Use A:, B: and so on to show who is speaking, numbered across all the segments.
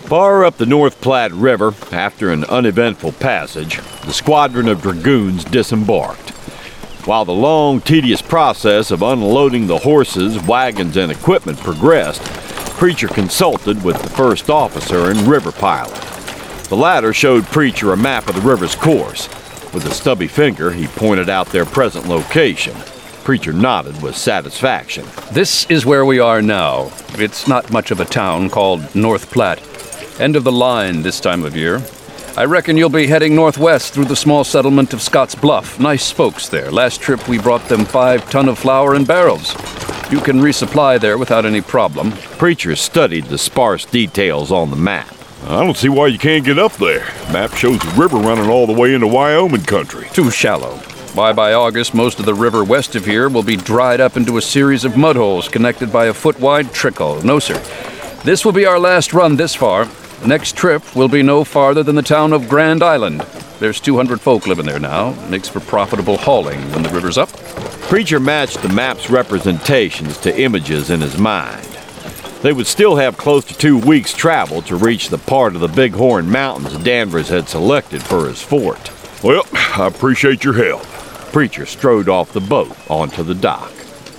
A: Far up the North Platte River, after an uneventful passage, the squadron of dragoons disembarked. While the long, tedious process of unloading the horses, wagons, and equipment progressed, Preacher consulted with the first officer and river pilot. The latter showed Preacher a map of the river's course. With a stubby finger, he pointed out their present location. Preacher nodded with satisfaction.
B: This is where we are now. It's not much of a town, called North Platte. End of the line this time of year. I reckon you'll be heading northwest through the small settlement of Scott's Bluff. Nice folks there. Last trip we brought them 5 tons of flour in barrels. You can resupply there without any problem.
A: Preacher studied the sparse details on the map.
C: I don't see why you can't get up there. Map shows the river running all the way into Wyoming country.
B: Too shallow. Why, by August, most of the river west of here will be dried up into a series of mud holes connected by a foot-wide trickle. No, sir. This will be our last run this far. Next trip will be no farther than the town of Grand Island. There's 200 folk living there now. Makes for profitable hauling when the river's up.
A: Preacher matched the map's representations to images in his mind. They would still have close to 2 weeks' travel to reach the part of the Bighorn Mountains Danvers had selected for his fort.
C: Well, I appreciate your help.
A: Preacher strode off the boat onto the dock.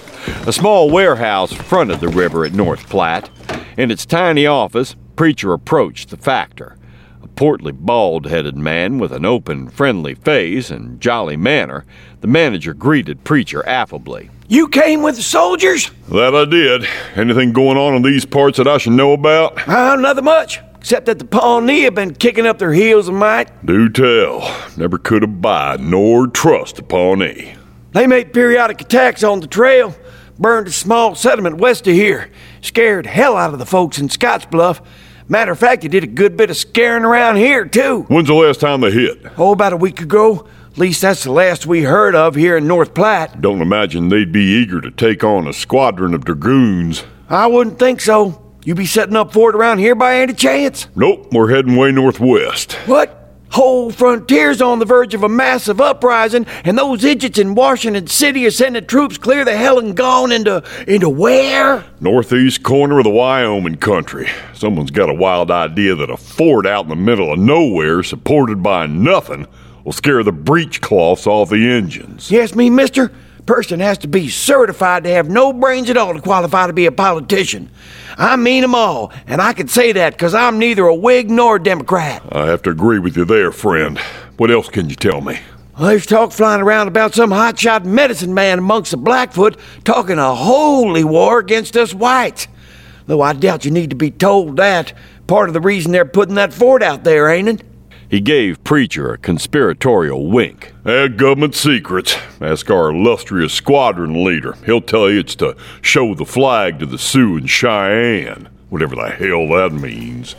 A: A small warehouse fronted the river at North Platte. In its tiny office, Preacher approached the factor. A portly, bald-headed man with an open, friendly face and jolly manner, the manager greeted Preacher affably.
D: You came with the soldiers?
C: That I did. Anything going on in these parts that I should know about?
D: Nothing much, except that the Pawnee have been kicking up their heels a mite.
C: Do tell. Never could abide nor trust the Pawnee.
D: They made periodic attacks on the trail, burned a small settlement west of here, scared hell out of the folks in Scottsbluff. Matter of fact, they did a good bit of scaring around here, too.
C: When's the last time they hit?
D: Oh, about a week ago. At least that's the last we heard of here in North Platte.
C: Don't imagine they'd be eager to take on a squadron of dragoons.
D: I wouldn't think so. You be setting up for it around here by any chance?
C: Nope, we're heading way northwest.
D: What? Whole frontier's on the verge of a massive uprising, and those idiots in Washington City are sending troops clear the hell and gone into where?
C: Northeast corner of the Wyoming country. Someone's got a wild idea that a fort out in the middle of nowhere, supported by nothing, will scare the breechcloths off the engines.
D: Yes, me, mister? Person has to be certified to have no brains at all to qualify to be a politician. I mean 'em all, and I can say that because I'm neither a Whig nor a Democrat.
C: I have to agree with you there, friend. What else can you tell me?
D: Well, there's talk flying around about some hotshot medicine man amongst the Blackfoot talking a holy war against us whites. Though I doubt you need to be told that. Part of the reason they're putting that fort out there, ain't it?
A: He gave Preacher a conspiratorial wink.
C: Government secrets. Ask our illustrious squadron leader. He'll tell you it's to show the flag to the Sioux and Cheyenne. Whatever the hell that means.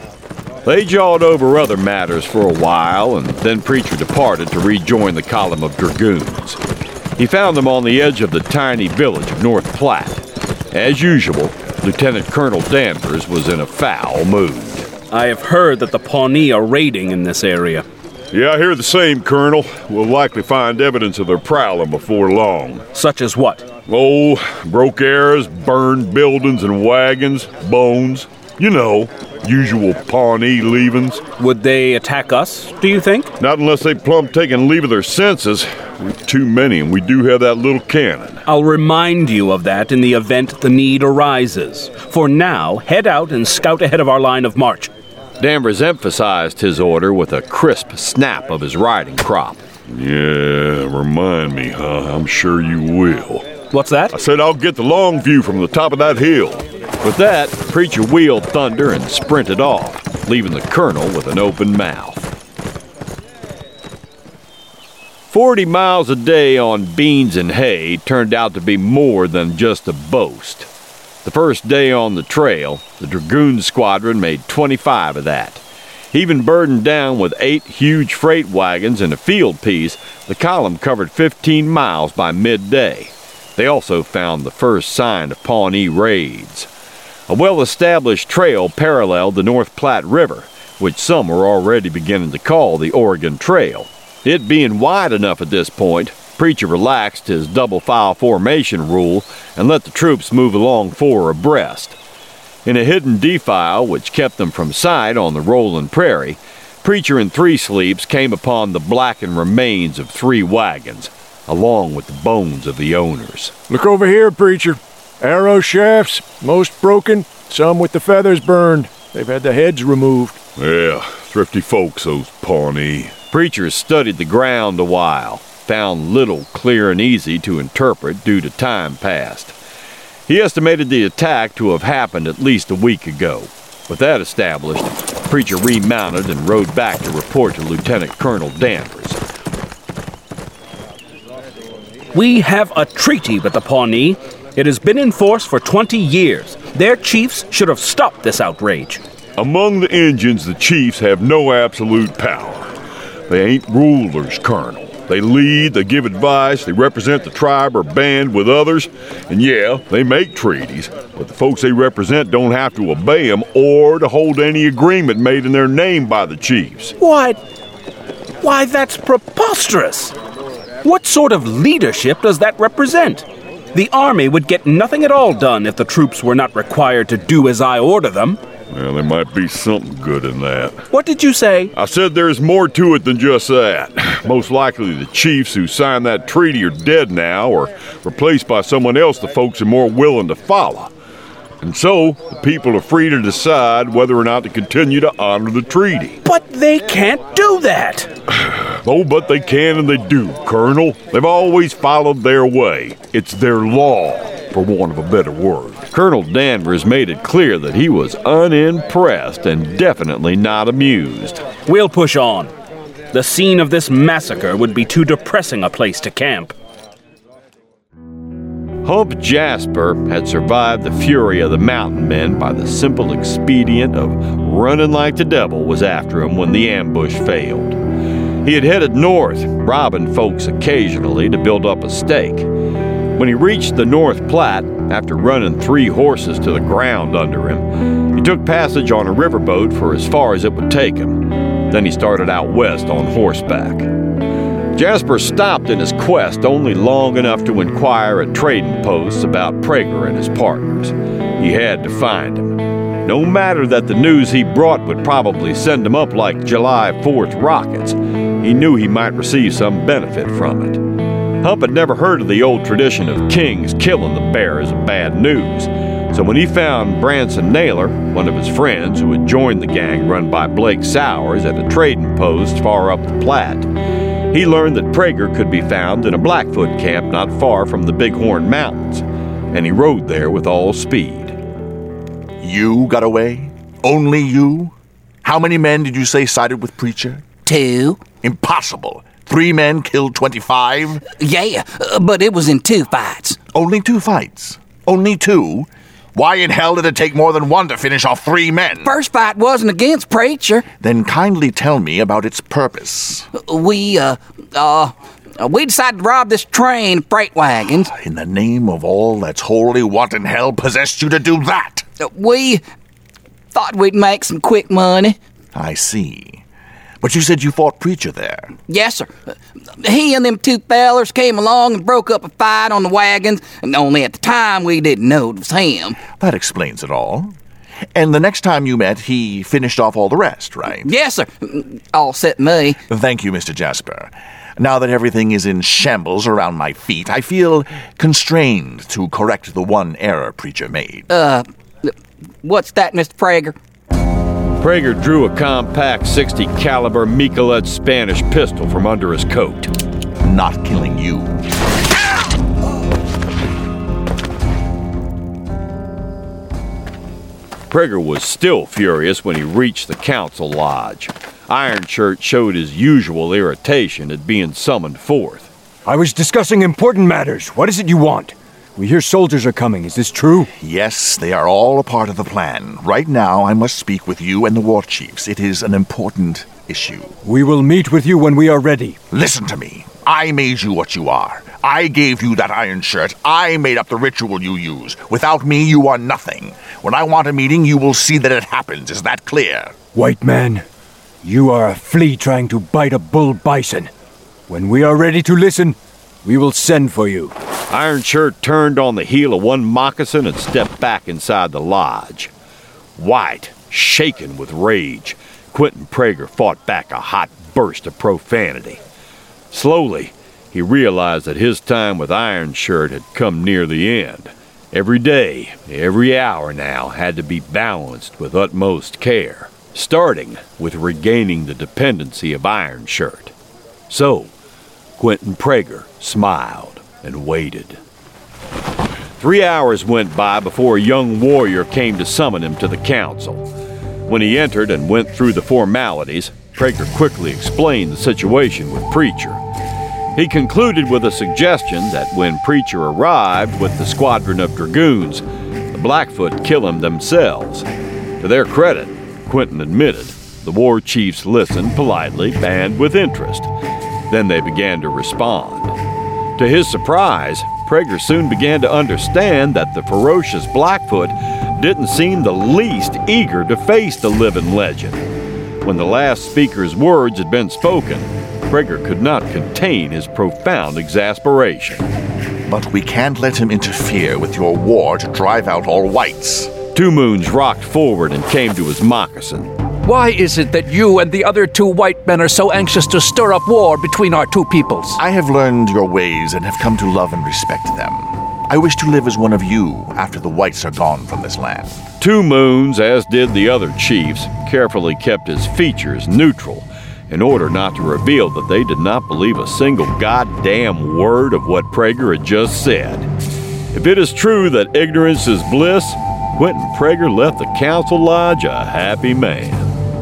A: They jawed over other matters for a while, and then Preacher departed to rejoin the column of dragoons. He found them on the edge of the tiny village of North Platte. As usual, Lieutenant Colonel Danvers was in a foul mood.
E: I have heard that the Pawnee are raiding in this area.
C: Yeah, I hear the same, Colonel. We'll likely find evidence of their prowling before long.
E: Such as what?
C: Oh, broke arrows, burned buildings and wagons, bones. You know, usual Pawnee leavings.
E: Would they attack us, do you think?
C: Not unless they plumb taken leave of their senses. We've too many, and we do have that little cannon.
E: I'll remind you of that in the event the need arises. For now, head out and scout ahead of our line of march.
A: Danvers emphasized his order with a crisp snap of his riding crop.
C: Yeah, remind me, huh? I'm sure you will.
E: What's that?
C: I said I'll get the long view from the top of that hill.
A: With that, Preacher wheeled thunder and sprinted off, leaving the colonel with an open mouth. 40 miles a day on beans and hay turned out to be more than just a boast. The first day on the trail, the Dragoon Squadron made 25 of that. Even burdened down with 8 huge freight wagons and a field piece, the column covered 15 miles by midday. They also found the first sign of Pawnee raids. A well-established trail paralleled the North Platte River, which some were already beginning to call the Oregon Trail. It being wide enough at this point, Preacher relaxed his double-file formation rule and let the troops move along 4 abreast. In a hidden defile which kept them from sight on the rolling prairie, Preacher and Three Sleeps came upon the blackened remains of 3 wagons, along with the bones of the owners.
F: Look over here, Preacher. Arrow shafts, most broken, some with the feathers burned. They've had the heads removed.
C: Yeah, thrifty folks, those Pawnee.
A: Preacher studied the ground a while, found little clear and easy to interpret due to time past. He estimated the attack to have happened at least a week ago. With that established, Preacher remounted and rode back to report to Lieutenant Colonel Danvers.
E: We have a treaty with the Pawnee. It has been in force for 20 years. Their chiefs should have stopped this outrage.
C: Among the Injuns, the chiefs have no absolute power. They ain't rulers, Colonel. They lead, they give advice, they represent the tribe or band with others, and yeah, they make treaties, but the folks they represent don't have to obey them or to hold any agreement made in their name by the chiefs.
E: Why, that's preposterous. What sort of leadership does that represent? The army would get nothing at all done if the troops were not required to do as I order them.
C: Well, there might be something good in that.
E: What did you say?
C: I said there's more to it than just that. Most likely the chiefs who signed that treaty are dead now or replaced by someone else the folks are more willing to follow. And so, the people are free to decide whether or not to continue to honor the treaty.
E: But they can't do that.
C: Oh, but they can and they do, Colonel. They've always followed their way. It's their law, for want of a better word.
A: Colonel Danvers made it clear that he was unimpressed and definitely not amused.
E: We'll push on. The scene of this massacre would be too depressing a place to camp.
A: Hump Jasper had survived the fury of the mountain men by the simple expedient of running like the devil was after him when the ambush failed. He had headed north, robbing folks occasionally to build up a stake. When he reached the North Platte, after running 3 horses to the ground under him, he took passage on a riverboat for as far as it would take him. Then he started out west on horseback. Jasper stopped in his quest only long enough to inquire at trading posts about Prager and his partners. He had to find him. No matter that the news he brought would probably send him up like July 4th rockets, he knew he might receive some benefit from it. Hump had never heard of the old tradition of kings killing the bearers of bad news, so when he found Branson Naylor, one of his friends who had joined the gang run by Blake Sowers at a trading post far up the Platte, he learned that Prager could be found in a Blackfoot camp not far from the Bighorn Mountains, and he rode there with all speed.
G: You got away? Only you? How many men did you say sided with Preacher?
H: 2.
G: Impossible. 3 men killed 25?
H: Yeah, but it was in 2 fights.
G: Only 2 fights? Only 2? Why in hell did it take more than 1 to finish off 3 men?
H: First fight wasn't against Preacher.
G: Then kindly tell me about its purpose.
H: We decided to rob this train of freight wagons.
G: In the name of all that's holy, what in hell possessed you to do that?
H: We thought we'd make some quick money.
G: I see. But you said you fought Preacher there.
H: Yes, sir. He and them 2 fellers came along and broke up a fight on the wagons, and only at the time we didn't know it was him.
G: That explains it all. And the next time you met, he finished off all the rest, right?
H: Yes, sir. All except me.
G: Thank you, Mr. Jasper. Now that everything is in shambles around my feet, I feel constrained to correct the one error Preacher made.
H: What's that, Mr. Prager?
A: Prager drew a compact .60 caliber Michelet Spanish pistol from under his coat.
G: Not killing you.
A: Prager was still furious when he reached the council lodge. Ironshirt showed his usual irritation at being summoned forth.
F: I was discussing important matters. What is it you want? We hear soldiers are coming. Is this true?
G: Yes, they are all a part of the plan. Right now, I must speak with you and the war chiefs. It is an important issue.
F: We will meet with you when we are ready.
G: Listen to me. I made you what you are. I gave you that iron shirt. I made up the ritual you use. Without me, you are nothing. When I want a meeting, you will see that it happens. Is that clear?
F: White man, you are a flea trying to bite a bull bison. When we are ready to listen, we will send for you.
A: Ironshirt turned on the heel of one moccasin and stepped back inside the lodge. White, shaken with rage, Quentin Prager fought back a hot burst of profanity. Slowly, he realized that his time with Iron Shirt had come near the end. Every day, every hour now had to be balanced with utmost care, starting with regaining the dependency of Iron Shirt. So, Quentin Prager smiled and waited. 3 hours went by before a young warrior came to summon him to the council. When he entered and went through the formalities, Prager quickly explained the situation with Preacher. He concluded with a suggestion that when Preacher arrived with the squadron of dragoons, the Blackfoot kill him themselves. To their credit, Quentin admitted, the war chiefs listened politely and with interest. Then they began to respond. To his surprise, Prager soon began to understand that the ferocious Blackfoot didn't seem the least eager to face the living legend. When the last speaker's words had been spoken, Prager could not contain his profound exasperation.
G: But we can't let him interfere with your war to drive out all whites.
A: Two Moons rocked forward and came to his moccasin.
B: Why is it that you and the other two white men are so anxious to stir up war between our two peoples?
G: I have learned your ways and have come to love and respect them. I wish to live as one of you after the whites are gone from this land.
A: Two Moons, as did the other chiefs, carefully kept his features neutral in order not to reveal that they did not believe a single goddamn word of what Prager had just said. If it is true that ignorance is bliss, Quentin Prager left the council lodge a happy man.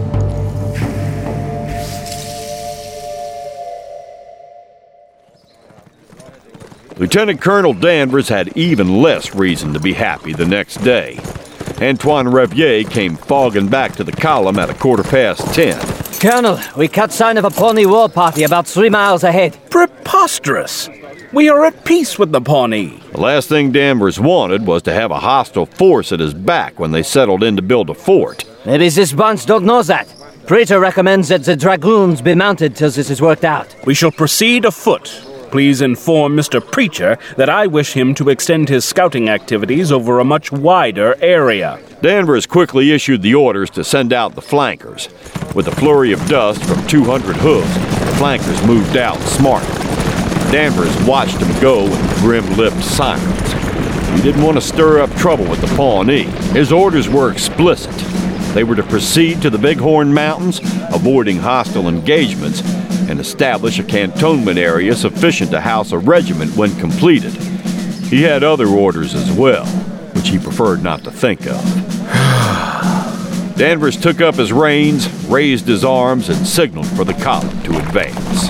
A: Lieutenant Colonel Danvers had even less reason to be happy the next day. Antoine Revier came fogging back to the column at 10:15.
I: Colonel, we caught sign of a Pawnee war party about 3 miles ahead.
E: Preposterous! We are at peace with the Pawnee.
A: The last thing Danvers wanted was to have a hostile force at his back when they settled in to build a fort.
I: Maybe this bunch don't know that. Prater recommends that the dragoons be mounted till this is worked out.
E: We shall proceed afoot. Please inform Mr. Preacher that I wish him to extend his scouting activities over a much wider area.
A: Danvers quickly issued the orders to send out the flankers. With a flurry of dust from 200 hooves, the flankers moved out smartly. Danvers watched them go in grim-lipped silence. He didn't want to stir up trouble with the Pawnee. His orders were explicit. They were to proceed to the Bighorn Mountains, avoiding hostile engagements, and establish a cantonment area sufficient to house a regiment when completed. He had other orders as well, which he preferred not to think of. Danvers took up his reins, raised his arms, and signaled for the column to advance.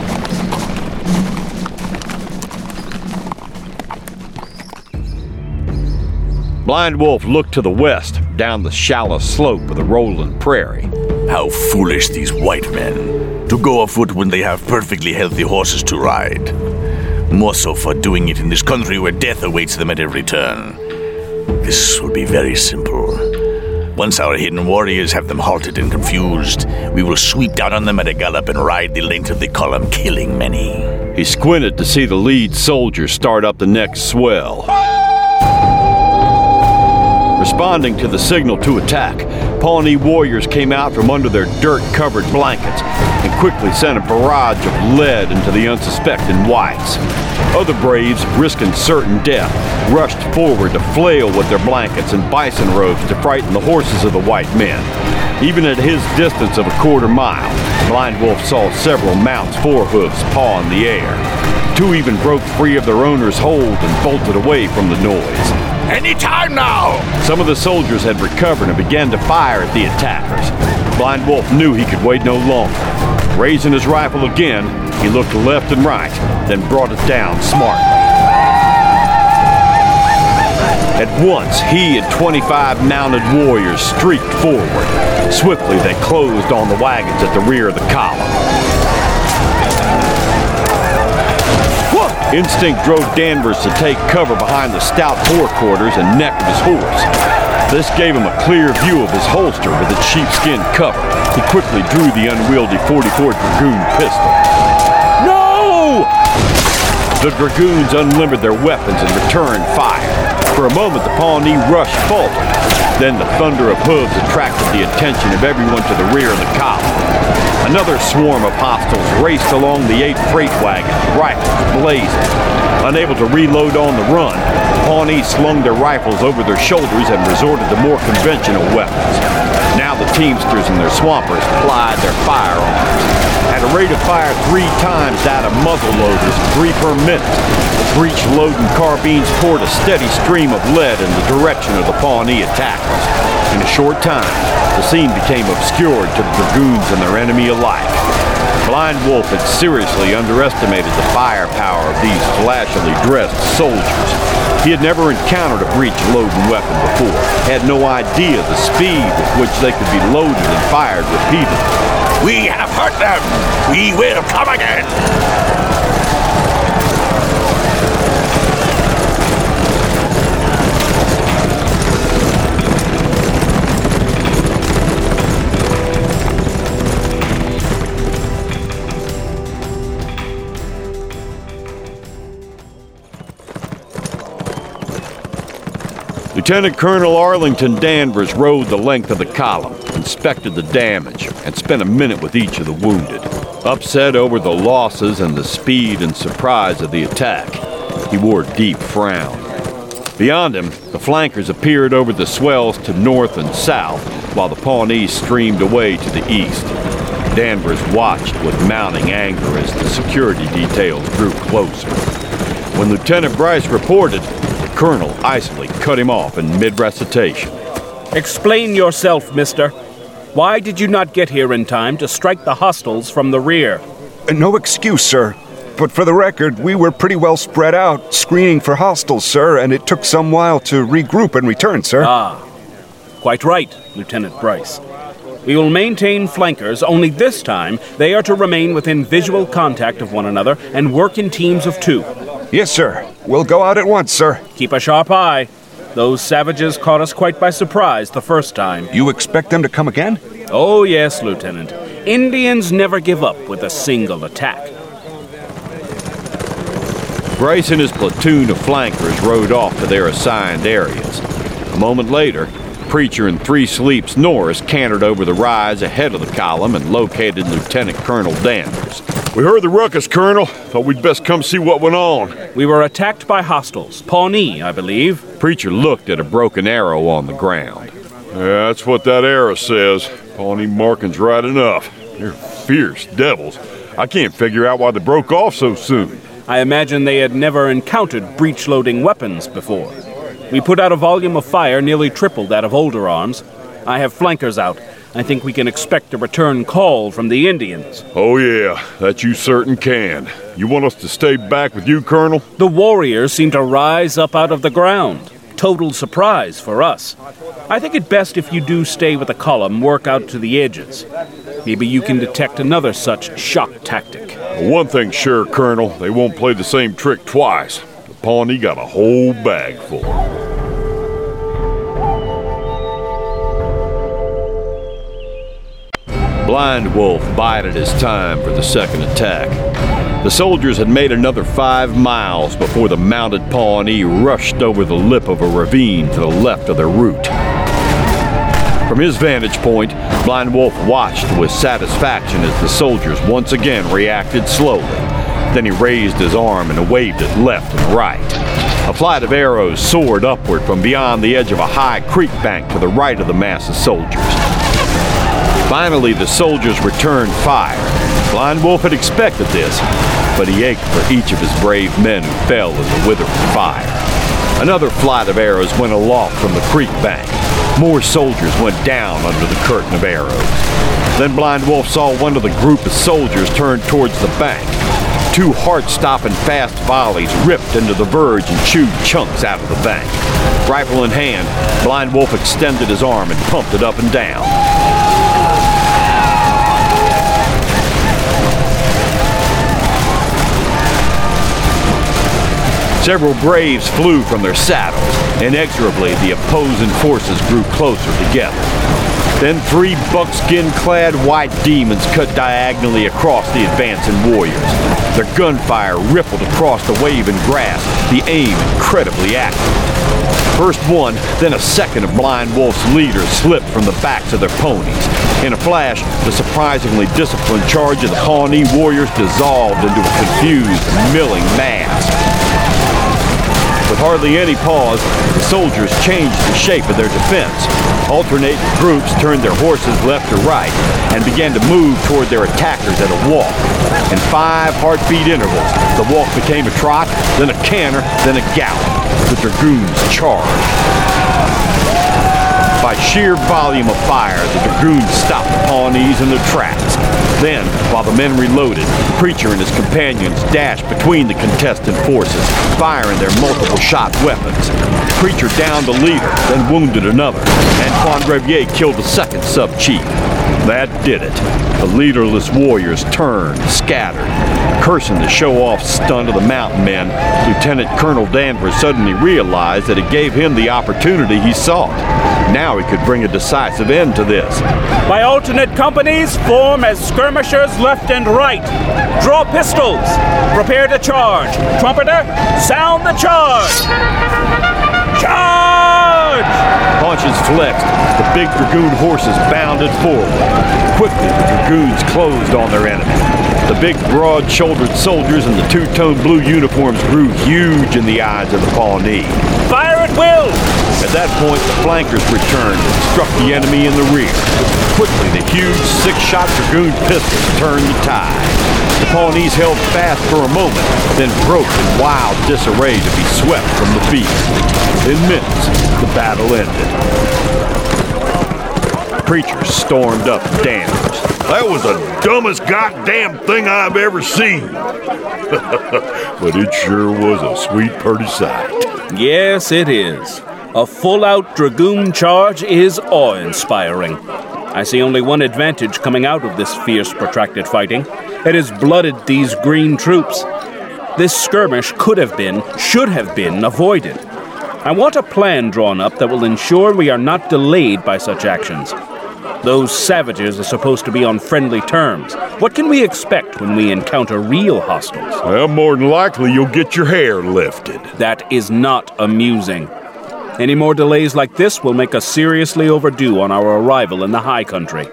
A: Blind Wolf looked to the west, down the shallow slope of the rolling prairie.
G: How foolish these white men, to go afoot when they have perfectly healthy horses to ride. More so for doing it in this country where death awaits them at every turn. This will be very simple. Once our hidden warriors have them halted and confused, we will sweep down on them at a gallop and ride the length of the column, killing many.
A: He squinted to see the lead soldier start up the next swell. Responding to the signal to attack, Pawnee warriors came out from under their dirt-covered blankets and quickly sent a barrage of lead into the unsuspecting whites. Other braves, risking certain death, rushed forward to flail with their blankets and bison robes to frighten the horses of the white men. Even at his distance of a quarter mile, Blind Wolf saw several mounts' forehoofs paw in the air. Two even broke free of their owner's hold and bolted away from the noise.
G: Any time now!
A: Some of the soldiers had recovered and began to fire at the attackers. Blind Wolf knew he could wait no longer. Raising his rifle again, he looked left and right, then brought it down smartly. At once, he and 25 mounted warriors streaked forward. Swiftly, they closed on the wagons at the rear of the column. Instinct drove Danvers to take cover behind the stout forequarters and neck of his horse. This gave him a clear view of his holster with its sheepskin cover. He quickly drew the unwieldy .44 Dragoon pistol. No! The Dragoons unlimbered their weapons and returned fire. For a moment, the Pawnee rush faltered. Then the thunder of hooves attracted the attention of everyone to the rear of the column. Another swarm of hostiles raced along the 8 freight wagons, rifles blazing. Unable to reload on the run, the Pawnee slung their rifles over their shoulders and resorted to more conventional weapons. Now the teamsters and their swampers plied their firearms. At a rate of fire 3 times that of muzzleloaders, 3 per minute, the breech-loading carbines poured a steady stream of lead in the direction of the Pawnee attackers. In a short time, the scene became obscured to the dragoons and their enemy alike. Blind Wolf had seriously underestimated the firepower of these flashily dressed soldiers. He had never encountered a breech-loading weapon before, had no idea the speed with which they could be loaded and fired repeatedly.
G: We have hurt them! We will come again!
A: Lieutenant Colonel Arlington Danvers rode the length of the column, inspected the damage, and spent a minute with each of the wounded. Upset over the losses and the speed and surprise of the attack, he wore a deep frown. Beyond him, the flankers appeared over the swells to north and south, while the Pawnees streamed away to the east. Danvers watched with mounting anger as the security details drew closer. When Lieutenant Bryce reported, the colonel icily cut him off in mid-recitation.
E: Explain yourself, mister. Why did you not get here in time to strike the hostiles from the rear?
J: No excuse, sir. But for the record, we were pretty well spread out, screening for hostiles, sir, and it took some while to regroup and return, sir.
E: Ah, quite right, Lieutenant Bryce. We will maintain flankers, only this time they are to remain within visual contact of one another and work in teams of 2.
J: Yes, sir. We'll go out at once, sir.
E: Keep a sharp eye. Those savages caught us quite by surprise the first time.
J: You expect them to come again?
E: Oh, yes, Lieutenant. Indians never give up with a single attack.
A: Bryce and his platoon of flankers rode off to their assigned areas. A moment later, Preacher and 3 Sleeps Norris cantered over the rise ahead of the column and located Lieutenant Colonel Danvers.
C: We heard the ruckus, Colonel. Thought we'd best come see what went on.
E: We were attacked by hostiles. Pawnee, I believe.
A: Preacher looked at a broken arrow on the ground.
C: Yeah, that's what that arrow says. Pawnee marking's right enough. They're fierce devils. I can't figure out why they broke off so soon.
E: I imagine they had never encountered breech-loading weapons before. We put out a volume of fire nearly triple that of older arms. I have flankers out. I think we can expect a return call from the Indians.
C: Oh, yeah, that you certain can. You want us to stay back with you, Colonel?
E: The warriors seem to rise up out of the ground. Total surprise for us. I think it best if you do stay with the column, work out to the edges. Maybe you can detect another such shock tactic.
C: One thing's sure, Colonel, they won't play the same trick twice. The Pawnee got a whole bag full.
A: Blind Wolf bided his time for the second attack. The soldiers had made another 5 miles before the mounted Pawnee rushed over the lip of a ravine to the left of their route. From his vantage point, Blind Wolf watched with satisfaction as the soldiers once again reacted slowly. Then he raised his arm and waved it left and right. A flight of arrows soared upward from beyond the edge of a high creek bank to the right of the mass of soldiers. Finally, the soldiers returned fire. Blind Wolf had expected this, but he ached for each of his brave men who fell in the withering fire. Another flight of arrows went aloft from the creek bank. More soldiers went down under the curtain of arrows. Then Blind Wolf saw one of the group of soldiers turn towards the bank. 2 heart-stopping fast volleys ripped into the verge and chewed chunks out of the bank. Rifle in hand, Blind Wolf extended his arm and pumped it up and down. Several braves flew from their saddles. Inexorably, the opposing forces grew closer together. Then 3 buckskin-clad white demons cut diagonally across the advancing warriors. Their gunfire rippled across the waving grass, the aim incredibly accurate. First one, then a second of Blind Wolf's leaders slipped from the backs of their ponies. In a flash, the surprisingly disciplined charge of the Pawnee warriors dissolved into a confused, milling mass. With hardly any pause, the soldiers changed the shape of their defense. Alternating groups turned their horses left or right and began to move toward their attackers at a walk. In 5 heartbeat intervals, the walk became a trot, then a canter, then a gallop. The dragoons charged. By sheer volume of fire, the dragoons stopped the Pawnees in their tracks. Then, while the men reloaded, the preacher and his companions dashed between the contestant forces, firing their multiple-shot weapons. The preacher downed a leader, then wounded another. Antoine Revier killed the second sub-chief. That did it. The leaderless warriors turned, scattered. Cursing the show-off stunt of the mountain men, Lieutenant Colonel Danvers suddenly realized that it gave him the opportunity he sought. Now he could bring a decisive end to this.
E: By alternate companies, form as skirmishers left and right. Draw pistols. Prepare to charge. Trumpeter, sound the charge. Charge!
A: Haunches flexed. The big dragoon horses bounded forward. Quickly, the dragoons closed on their enemy. The big, broad-shouldered soldiers in the two-tone blue uniforms grew huge in the eyes of the Pawnee.
E: Fire at will!
A: At that point, the flankers returned and struck the enemy in the rear. Quickly, the huge 6-shot dragoon pistols turned the tide. The Pawnees held fast for a moment, then broke in wild disarray to be swept from the field. In minutes, the battle ended. The preacher stormed up Danvers.
C: That was the dumbest goddamn thing I've ever seen. But it sure was a sweet, pretty sight.
E: Yes, it is. A full-out dragoon charge is awe-inspiring. I see only one advantage coming out of this fierce, protracted fighting. It has blooded these green troops. This skirmish could have been, should have been, avoided. I want a plan drawn up that will ensure we are not delayed by such actions. Those savages are supposed to be on friendly terms. What can we expect when we encounter real hostiles?
C: Well, more than likely you'll get your hair lifted.
E: That is not amusing. Any more delays like this will make us seriously overdue on our arrival in the high country.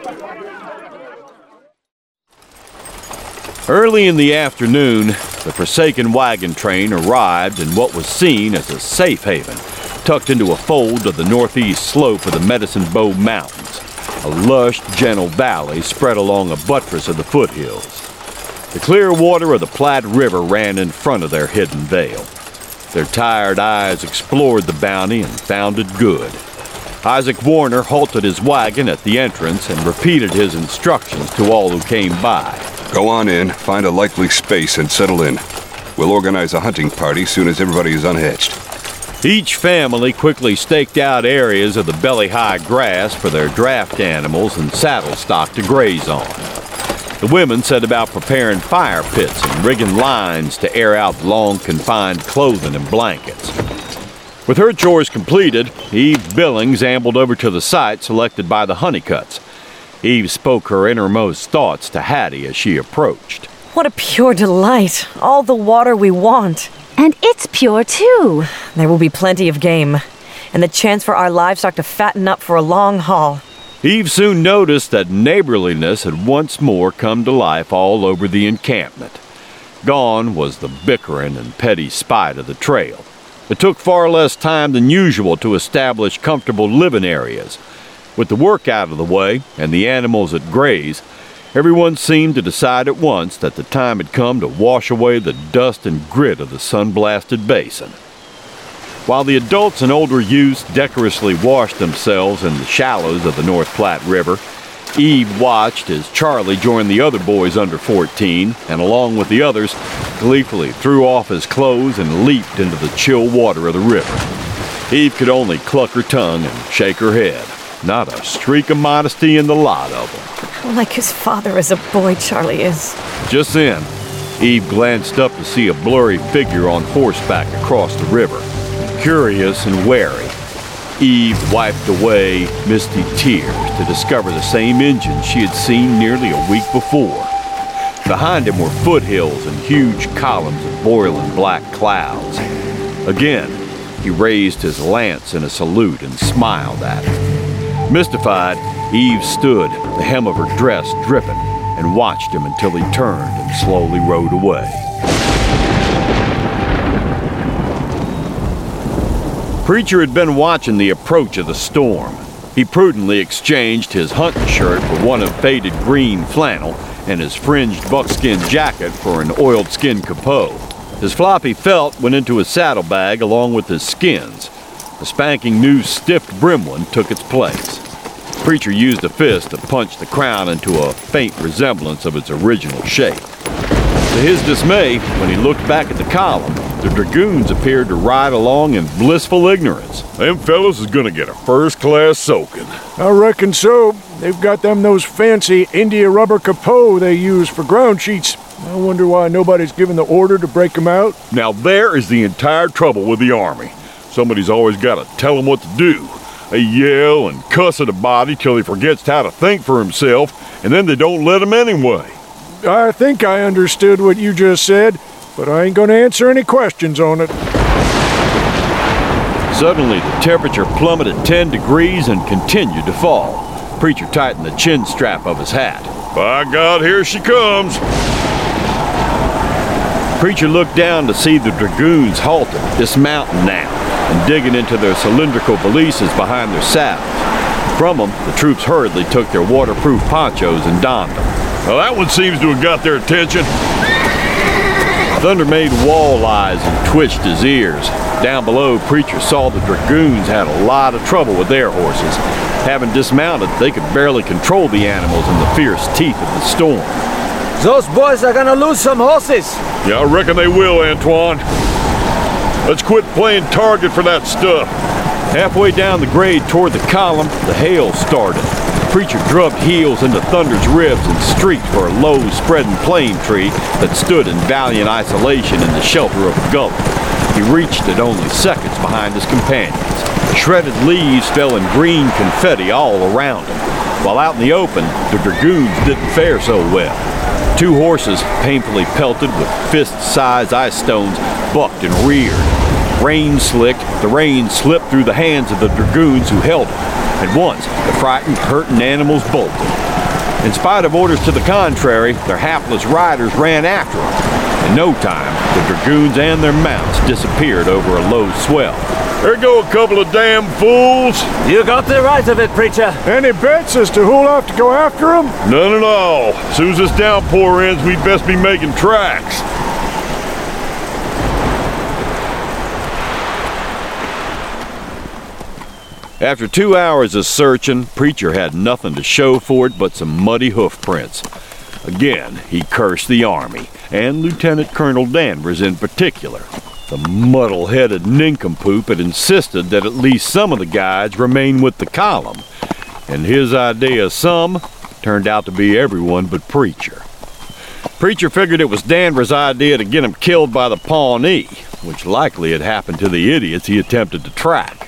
A: Early in the afternoon, the Forsaken wagon train arrived in what was seen as a safe haven, tucked into a fold of the northeast slope of the Medicine Bow Mountains, a lush, gentle valley spread along a buttress of the foothills. The clear water of the Platte River ran in front of their hidden vale. Their tired eyes explored the bounty and found it good. Isaac Warner halted his wagon at the entrance and repeated his instructions to all who came by.
J: Go on in, find a likely space, and settle in. We'll organize a hunting party soon as everybody is unhitched.
A: Each family quickly staked out areas of the belly-high grass for their draft animals and saddle stock to graze on. The women set about preparing fire pits and rigging lines to air out long confined clothing and blankets. With her chores completed, Eve Billings ambled over to the site selected by the Honeycutts. Eve spoke her innermost thoughts to Hattie as she approached.
K: What a pure delight. All the water we want.
L: And it's pure, too.
K: There will be plenty of game, and the chance for our livestock to fatten up for a long haul.
A: Eve soon noticed that neighborliness had once more come to life all over the encampment. Gone was the bickering and petty spite of the trail. It took far less time than usual to establish comfortable living areas. With the work out of the way and the animals at graze, everyone seemed to decide at once that the time had come to wash away the dust and grit of the sun-blasted basin. While the adults and older youths decorously washed themselves in the shallows of the North Platte River, Eve watched as Charlie joined the other boys under 14 and along with the others gleefully threw off his clothes and leaped into the chill water of the river. Eve could only cluck her tongue and shake her head. Not a streak of modesty in the lot of them.
K: Like his father as a boy, Charlie is.
A: Just then, Eve glanced up to see a blurry figure on horseback across the river, curious and wary. Eve wiped away misty tears to discover the same engine she had seen nearly a week before. Behind him were foothills and huge columns of boiling black clouds. Again, he raised his lance in a salute and smiled at him. Mystified, Eve stood, the hem of her dress dripping, and watched him until he turned and slowly rode away. Preacher had been watching the approach of the storm. He prudently exchanged his hunting shirt for one of faded green flannel and his fringed buckskin jacket for an oiled skin capot. His floppy felt went into his saddlebag along with his skins. A spanking new stiffed brim one took its place. Preacher used a fist to punch the crown into a faint resemblance of its original shape. To his dismay, when he looked back at the column, the dragoons appeared to ride along in blissful ignorance.
C: Them fellas is gonna get a first-class soaking.
M: I reckon so. They've got those fancy India rubber capot they use for ground sheets. I wonder why nobody's given the order to break them out.
C: Now there is the entire trouble with the Army. Somebody's always gotta tell them what to do. They yell and cuss at a body till he forgets how to think for himself, and then they don't let him anyway.
M: I think I understood what you just said, but I ain't gonna answer any questions on it.
A: Suddenly, the temperature plummeted 10 degrees and continued to fall. Preacher tightened the chin strap of his hat.
C: By God, here she comes.
A: Preacher looked down to see the dragoons halted, dismounting now, and digging into their cylindrical valises behind their saddles. From them, the troops hurriedly took their waterproof ponchos and donned them.
C: Well, that one seems to have got their attention.
A: Thunder made walleyes and twitched his ears. Down below, Preacher saw the dragoons had a lot of trouble with their horses. Having dismounted, they could barely control the animals in the fierce teeth of the storm.
I: Those boys are gonna lose some horses.
C: Yeah, I reckon they will, Antoine. Let's quit playing target for that stuff.
A: Halfway down the grade toward the column, the hail started. Preacher drubbed heels into Thunder's ribs and streaked for a low, spreading plane tree that stood in valiant isolation in the shelter of a gully. He reached it only seconds behind his companions. Shredded leaves fell in green confetti all around him. While out in the open, the dragoons didn't fare so well. Two horses, painfully pelted with fist-sized ice stones, bucked and reared. Rain slicked, the reins slipped through the hands of the dragoons who held them. At once, the frightened, hurting animals bolted. In spite of orders to the contrary, their hapless riders ran after them. In no time, the dragoons and their mounts disappeared over a low swell.
C: There go a couple of damn fools.
I: You got the right of it, Preacher.
M: Any bets as to who'll have to go after them?
C: None at all. As soon as this downpour ends, we'd best be making tracks.
A: After 2 hours of searching, Preacher had nothing to show for it but some muddy hoof prints. Again, he cursed the Army, and Lieutenant Colonel Danvers in particular. The muddle-headed nincompoop had insisted that at least some of the guides remain with the column, and his idea of some turned out to be everyone but Preacher. Preacher figured it was Danvers' idea to get him killed by the Pawnee, which likely had happened to the idiots he attempted to track.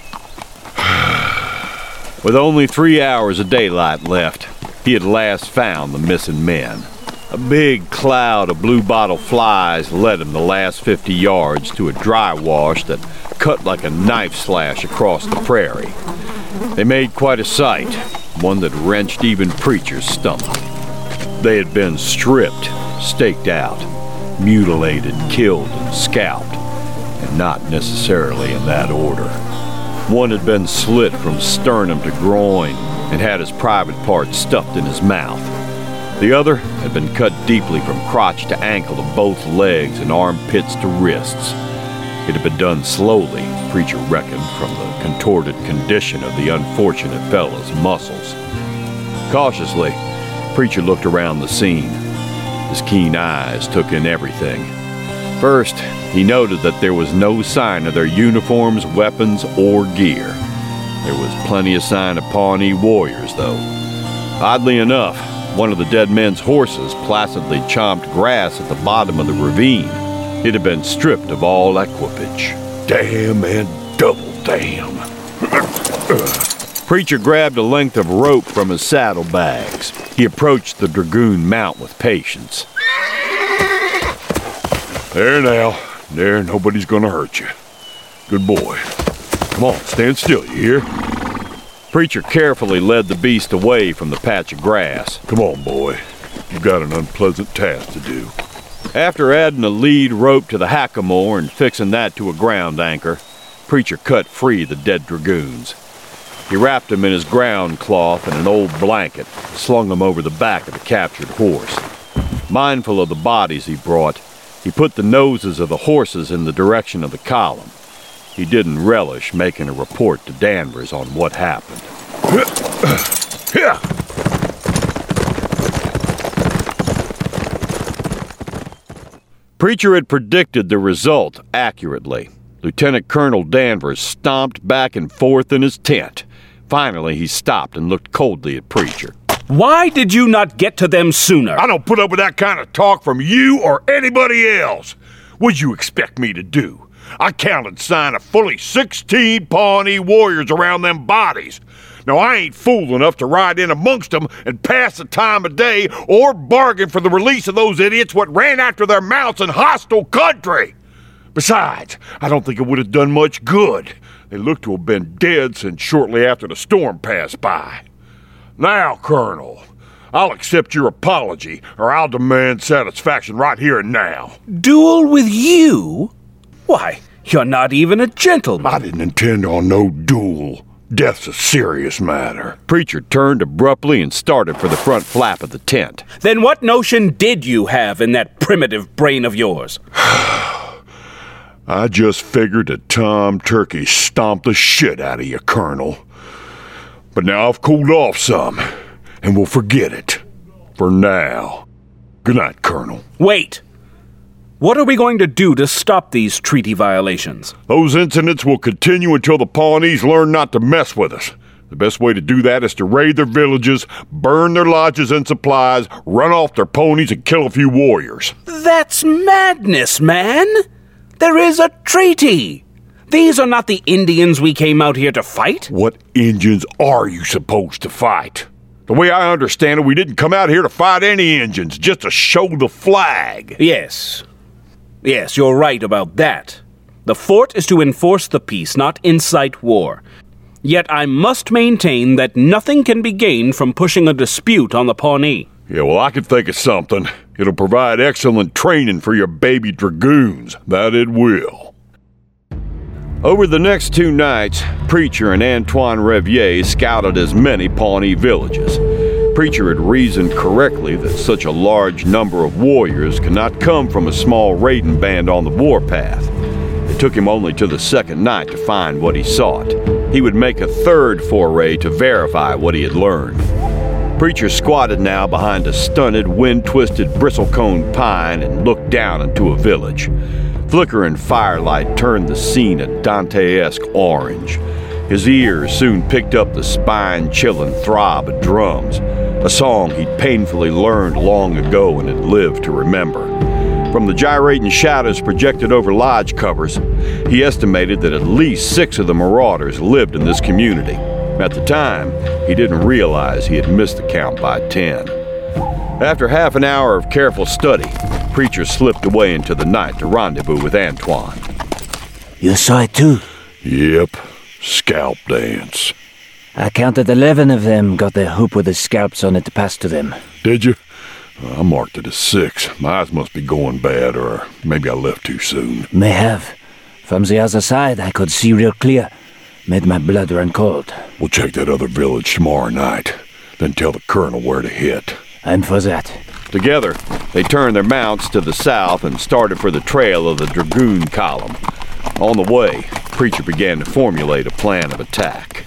A: With only 3 hours of daylight left, he had last found the missing men. A big cloud of blue-bottle flies led him the last 50 yards to a dry wash that cut like a knife slash across the prairie. They made quite a sight, one that wrenched even Preacher's stomach. They had been stripped, staked out, mutilated, killed, and scalped, and not necessarily in that order. One had been slit from sternum to groin and had his private parts stuffed in his mouth. The other had been cut deeply from crotch to ankle to both legs and armpits to wrists. It had been done slowly, Preacher reckoned, from the contorted condition of the unfortunate fellow's muscles. Cautiously, Preacher looked around the scene. His keen eyes took in everything. First, he noted that there was no sign of their uniforms, weapons, or gear. There was plenty of sign of Pawnee warriors, though. Oddly enough, one of the dead men's horses placidly chomped grass at the bottom of the ravine. It had been stripped of all equipage.
C: Damn and double damn.
A: Preacher grabbed a length of rope from his saddlebags. He approached the dragoon mount with patience.
C: There now. There, nobody's gonna hurt you. Good boy. Come on, stand still, you hear?
A: Preacher carefully led the beast away from the patch of grass.
C: Come on, boy. You've got an unpleasant task to do.
A: After adding a lead rope to the hackamore and fixing that to a ground anchor, Preacher cut free the dead dragoons. He wrapped them in his ground cloth and an old blanket, slung them over the back of the captured horse. Mindful of the bodies he brought, he put the noses of the horses in the direction of the column. He didn't relish making a report to Danvers on what happened. Preacher had predicted the result accurately. Lieutenant Colonel Danvers stomped back and forth in his tent. Finally, he stopped and looked coldly at Preacher.
E: Why did you not get to them sooner?
C: I don't put up with that kind of talk from you or anybody else. What'd you expect me to do? I counted sign of fully 16 Pawnee warriors around them bodies. Now, I ain't fool enough to ride in amongst them and pass the time of day or bargain for the release of those idiots what ran after their mounts in hostile country. Besides, I don't think it would have done much good. They look to have been dead since shortly after the storm passed by. Now, Colonel, I'll accept your apology, or I'll demand satisfaction right here and now.
E: Duel with you? Why, you're not even a gentleman.
C: I didn't intend on no duel. Death's a serious matter.
A: Preacher turned abruptly and started for the front flap of the tent.
E: Then what notion did you have in that primitive brain of yours?
C: I just figured that Tom Turkey stomped the shit out of you, Colonel. But now I've cooled off some, and we'll forget it. For now. Good night, Colonel.
E: Wait! What are we going to do to stop these treaty violations?
C: Those incidents will continue until the Pawnees learn not to mess with us. The best way to do that is to raid their villages, burn their lodges and supplies, run off their ponies, and kill a few warriors.
E: That's madness, man! There is a treaty! These are not the Indians we came out here to fight.
C: What Indians are you supposed to fight? The way I understand it, we didn't come out here to fight any Indians, just to show the flag.
E: Yes, you're right about that. The fort is to enforce the peace, not incite war. Yet I must maintain that nothing can be gained from pushing a dispute on the Pawnee.
C: Yeah, well, I can think of something. It'll provide excellent training for your baby dragoons. That it will.
A: Over the next 2 nights, Preacher and Antoine Revier scouted as many Pawnee villages. Preacher had reasoned correctly that such a large number of warriors could not come from a small raiding band on the warpath. It took him only to the second night to find what he sought. He would make a third foray to verify what he had learned. Preacher squatted now behind a stunted, wind-twisted bristlecone pine and looked down into a village. Flickering firelight turned the scene a Dante-esque orange. His ears soon picked up the spine-chilling throb of drums, a song he'd painfully learned long ago and had lived to remember. From the gyrating shadows projected over lodge covers, he estimated that at least 6 of the marauders lived in this community. At the time, he didn't realize he had missed the count by 10. After half an hour of careful study, Preacher slipped away into the night to rendezvous with Antoine.
N: You saw it too?
C: Yep. Scalp dance.
N: I counted 11 of them got their hoop with the scalps on it passed to them.
C: Did you? I marked it as 6. My eyes must be going bad, or maybe I left too soon.
N: May have. From the other side, I could see real clear. Made my blood run cold.
C: We'll check that other village tomorrow night, then tell the colonel where to hit.
N: I'm for that.
A: Together, they turned their mounts to the south and started for the trail of the dragoon column. On the way, Preacher began to formulate a plan of attack.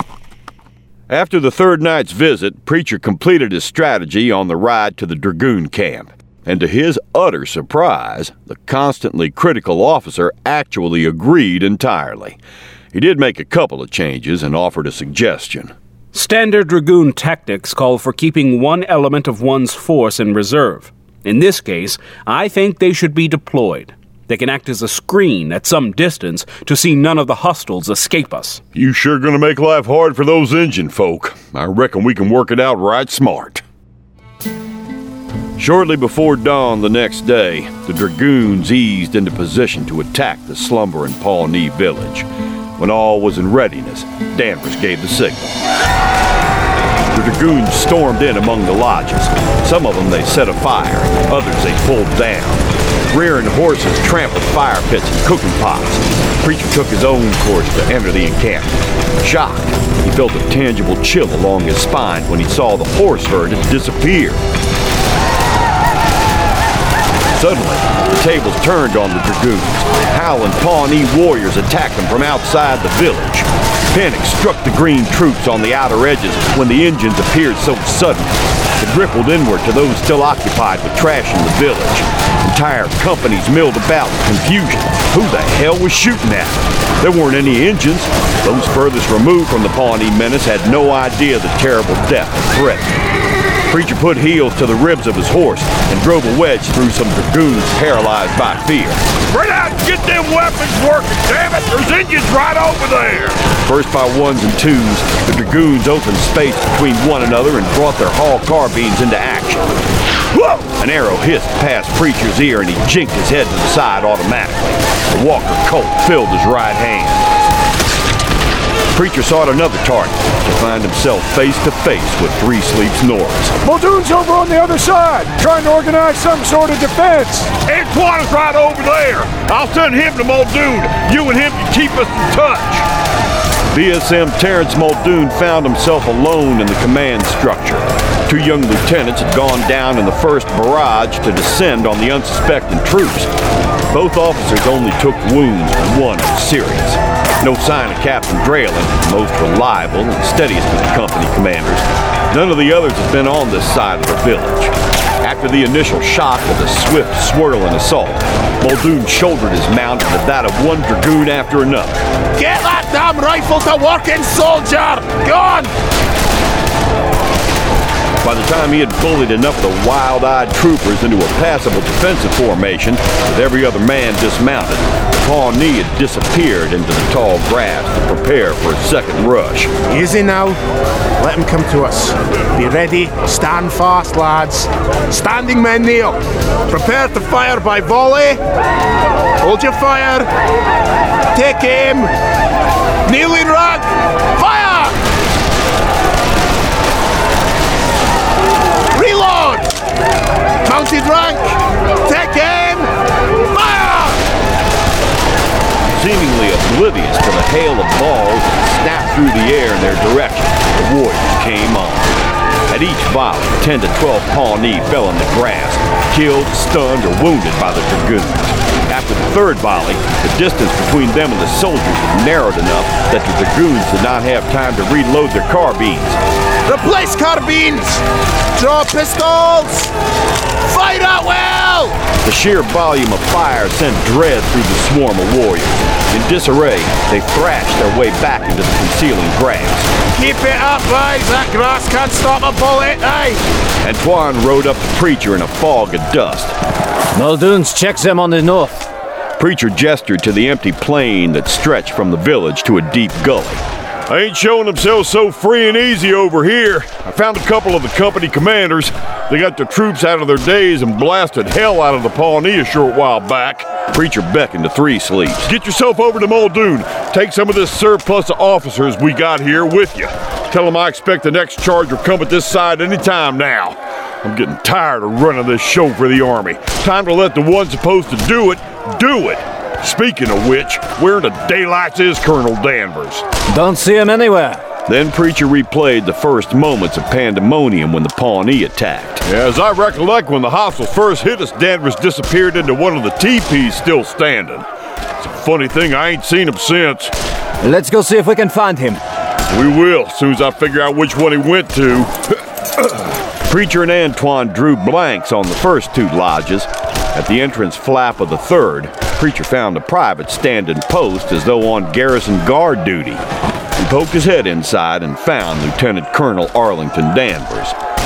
A: After the third night's visit, Preacher completed his strategy on the ride to the dragoon camp. And to his utter surprise, the constantly critical officer actually agreed entirely. He did make a couple of changes and offered a suggestion.
E: Standard dragoon tactics call for keeping one element of one's force in reserve. In this case, I think they should be deployed. They can act as a screen at some distance to see none of the hostiles escape us.
C: You sure gonna make life hard for those Injun folk. I reckon we can work it out right smart.
A: Shortly before dawn the next day, the dragoons eased into position to attack the slumbering Pawnee village. When all was in readiness, Danvers gave the signal. The dragoons stormed in among the lodges. Some of them they set afire, others they pulled down. Rearing horses trampled fire pits and cooking pots. The preacher took his own course to enter the encampment. Shocked, he felt a tangible chill along his spine when he saw the horse herd had disappeared. Suddenly, the tables turned on the dragoons. Howling Pawnee warriors attacked them from outside the village. Panic struck the green troops on the outer edges when the Injuns appeared so suddenly. It rippled inward to those still occupied with trashing the village. Entire companies milled about in confusion. Who the hell was shooting at them? There weren't any Injuns. Those furthest removed from the Pawnee menace had no idea the terrible death that threatened. Preacher put heels to the ribs of his horse and drove a wedge through some dragoons paralyzed by fear.
C: Spread out and get them weapons working, damn it! There's Injuns right over there!
A: First by ones and twos, the dragoons opened space between one another and brought their Hall carbines into action. Whoa! An arrow hissed past Preacher's ear and he jinked his head to the side automatically. The Walker Colt filled his right hand. Preacher sought another target to find himself face to face with Three Sleeps Norris.
M: Muldoon's over on the other side, trying to organize some sort of defense.
C: Antoine is right over there. I'll send him to Muldoon. You and him can keep us in touch.
A: BSM Terrence Muldoon found himself alone in the command structure. Two young lieutenants had gone down in the first barrage to descend on the unsuspecting troops. Both officers only took wounds, and one was serious. No sign of Captain Draylen, the most reliable and steadiest of the company commanders. None of the others had been on this side of the village. After the initial shock of the swift, swirling assault, Muldoon shouldered his mount into that of one dragoon after another.
O: Get that damn rifle to working, soldier! Go on!
A: By the time he had bullied enough of the wild-eyed troopers into a passable defensive formation, with every other man dismounted, the Pawnee had disappeared into the tall grass to prepare for a second rush.
O: Easy now. Let him come to us. Be ready. Stand fast, lads. Standing men kneel. Prepare to fire by volley. Hold your fire. Take aim. Kneeling rank. Fire! Reload! Mounted rank! Take aim! Fire!
A: Seemingly oblivious to the hail of balls that snapped through the air in their direction, the warriors came on. At each volley, 10 to 12 Pawnee fell in the grass, killed, stunned, or wounded by the dragoons. After the third volley, the distance between them and the soldiers was narrowed enough that the dragoons did not have time to reload their carbines.
O: Replace carbines! Draw pistols! Fire at will!
A: The sheer volume of fire sent dread through the swarm of warriors. In disarray, they thrashed their way back into the concealing grass.
O: Keep it up, boys! That grass can't stop a bullet, eh?
A: Antoine rode up the Preacher in a fog of dust.
I: Muldoon's checks them on the north.
A: Preacher gestured to the empty plain that stretched from the village to a deep gully.
C: They ain't showing themselves so free and easy over here. I found a couple of the company commanders. They got their troops out of their days and blasted hell out of the Pawnee a short while back.
A: Preacher beckoned to Three Sleeps.
C: Get yourself over to Muldoon. Take some of this surplus of officers we got here with you. Tell them I expect the next charge will come at this side any time now. I'm getting tired of running this show for the Army. Time to let the ones supposed to do it. Speaking of which, where in the daylights is Colonel Danvers?
I: Don't see him anywhere.
A: Then Preacher replayed the first moments of pandemonium when the Pawnee attacked.
C: Yeah, as I recollect, when the hostiles first hit us, Danvers disappeared into one of the teepees still standing. It's a funny thing, I ain't seen him since.
I: Let's go see if we can find him.
C: We will, as soon as I figure out which one he went to.
A: Preacher and Antoine drew blanks on the first two lodges. At the entrance flap of the third, Preacher found a private standing post as though on garrison guard duty. He poked his head inside and found Lieutenant Colonel Arlington Danvers.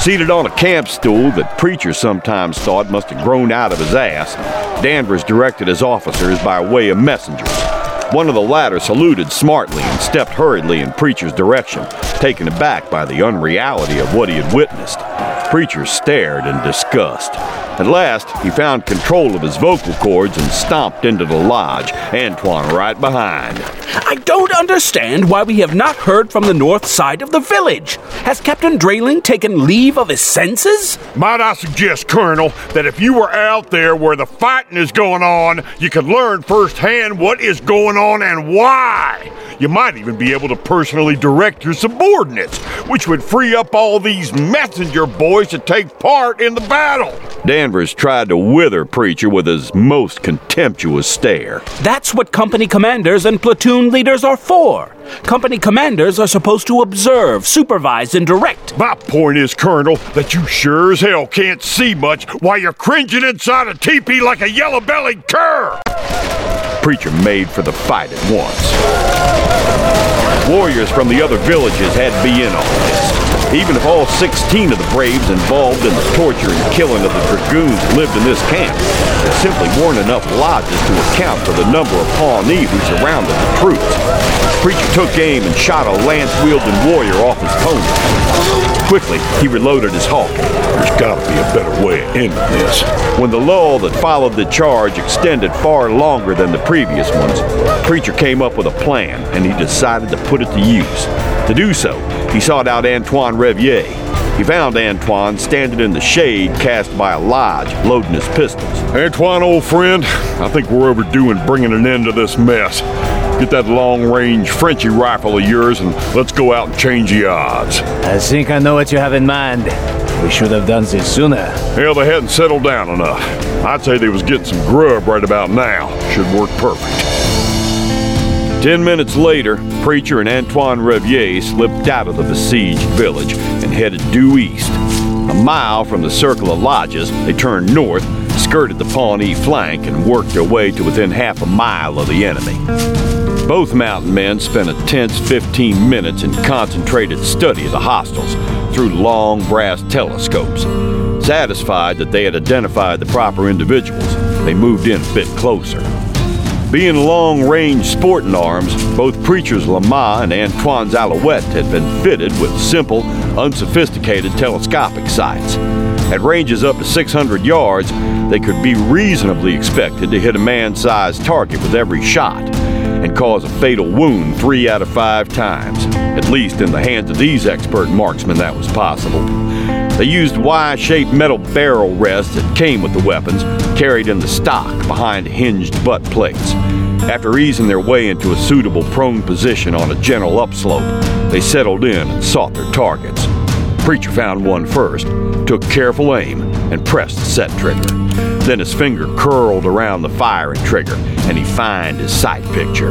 A: Seated on a camp stool that Preacher sometimes thought must have grown out of his ass, Danvers directed his officers by way of messengers. One of the latter saluted smartly and stepped hurriedly in Preacher's direction, taken aback by the unreality of what he had witnessed. Preacher stared in disgust. At last, he found control of his vocal cords and stomped into the lodge, Antoine right behind.
E: I don't understand why we have not heard from the north side of the village. Has Captain Drayling taken leave of his senses?
C: Might I suggest, Colonel, that if you were out there where the fighting is going on, you could learn firsthand what is going on and why. You might even be able to personally direct your subordinates, which would free up all these messenger boys to take part in the battle.
A: Danvers tried to wither Preacher with his most contemptuous stare.
E: That's what company commanders and platoon leaders are for. Company commanders are supposed to observe, supervise, and direct.
C: My point is, Colonel, that you sure as hell can't see much while you're cringing inside a teepee like a yellow-bellied cur.
A: Preacher made for the fight at once. Warriors from the other villages had to be in on this. Even if all 16 of the braves involved in the torture and killing of the dragoons lived in this camp, there simply weren't enough lodges to account for the number of Pawnee who surrounded the troops. Preacher took aim and shot a lance-wielding warrior off his pony. Quickly, he reloaded his hawk.
C: There's got to be a better way of ending this.
A: When the lull that followed the charge extended far longer than the previous ones, Preacher came up with a plan, and he decided to put it to use. To do so, he sought out Antoine Revier. He found Antoine standing in the shade cast by a lodge, loading his pistols.
C: Antoine, old friend, I think we're overdue in bringing an end to this mess. Get that long-range Frenchy rifle of yours and let's go out and change the odds.
N: I think I know what you have in mind. We should have done this sooner.
C: Hell, they hadn't settled down enough. I'd say they was getting some grub right about now. Should work perfect.
A: 10 minutes later, Preacher and Antoine Revier slipped out of the besieged village and headed due east. A mile from the circle of lodges, they turned north, skirted the Pawnee flank, and worked their way to within half a mile of the enemy. Both mountain men spent a tense 15 minutes in concentrated study of the hostiles through long brass telescopes. Satisfied that they had identified the proper individuals, they moved in a bit closer. Being long-range sporting arms, both Preacher's Lama and Antoine's Alouette had been fitted with simple, unsophisticated telescopic sights. At ranges up to 600 yards, they could be reasonably expected to hit a man-sized target with every shot and cause a fatal wound 3 out of 5 times. At least in the hands of these expert marksmen, that was possible. They used Y-shaped metal barrel rests that came with the weapons, carried in the stock behind hinged butt plates. After easing their way into a suitable prone position on a gentle upslope, they settled in and sought their targets. Preacher found one first, took careful aim, and pressed the set trigger. Then his finger curled around the firing trigger, and he fined his sight picture.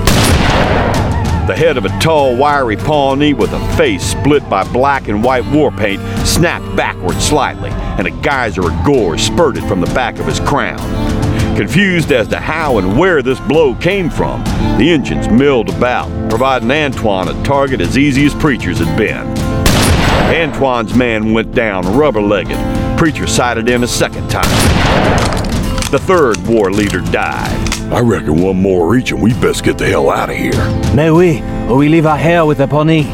A: The head of a tall, wiry Pawnee with a face split by black and white war paint snapped backward slightly, and a geyser of gore spurted from the back of his crown. Confused as to how and where this blow came from, the engines milled about, providing Antoine a target as easy as Preacher's had been. Antoine's man went down rubber-legged. Preacher sighted in a second time. The third war leader died.
C: I reckon one more each and we best get the hell out of here.
N: Mais oui, or we leave our hair with the Pawnee.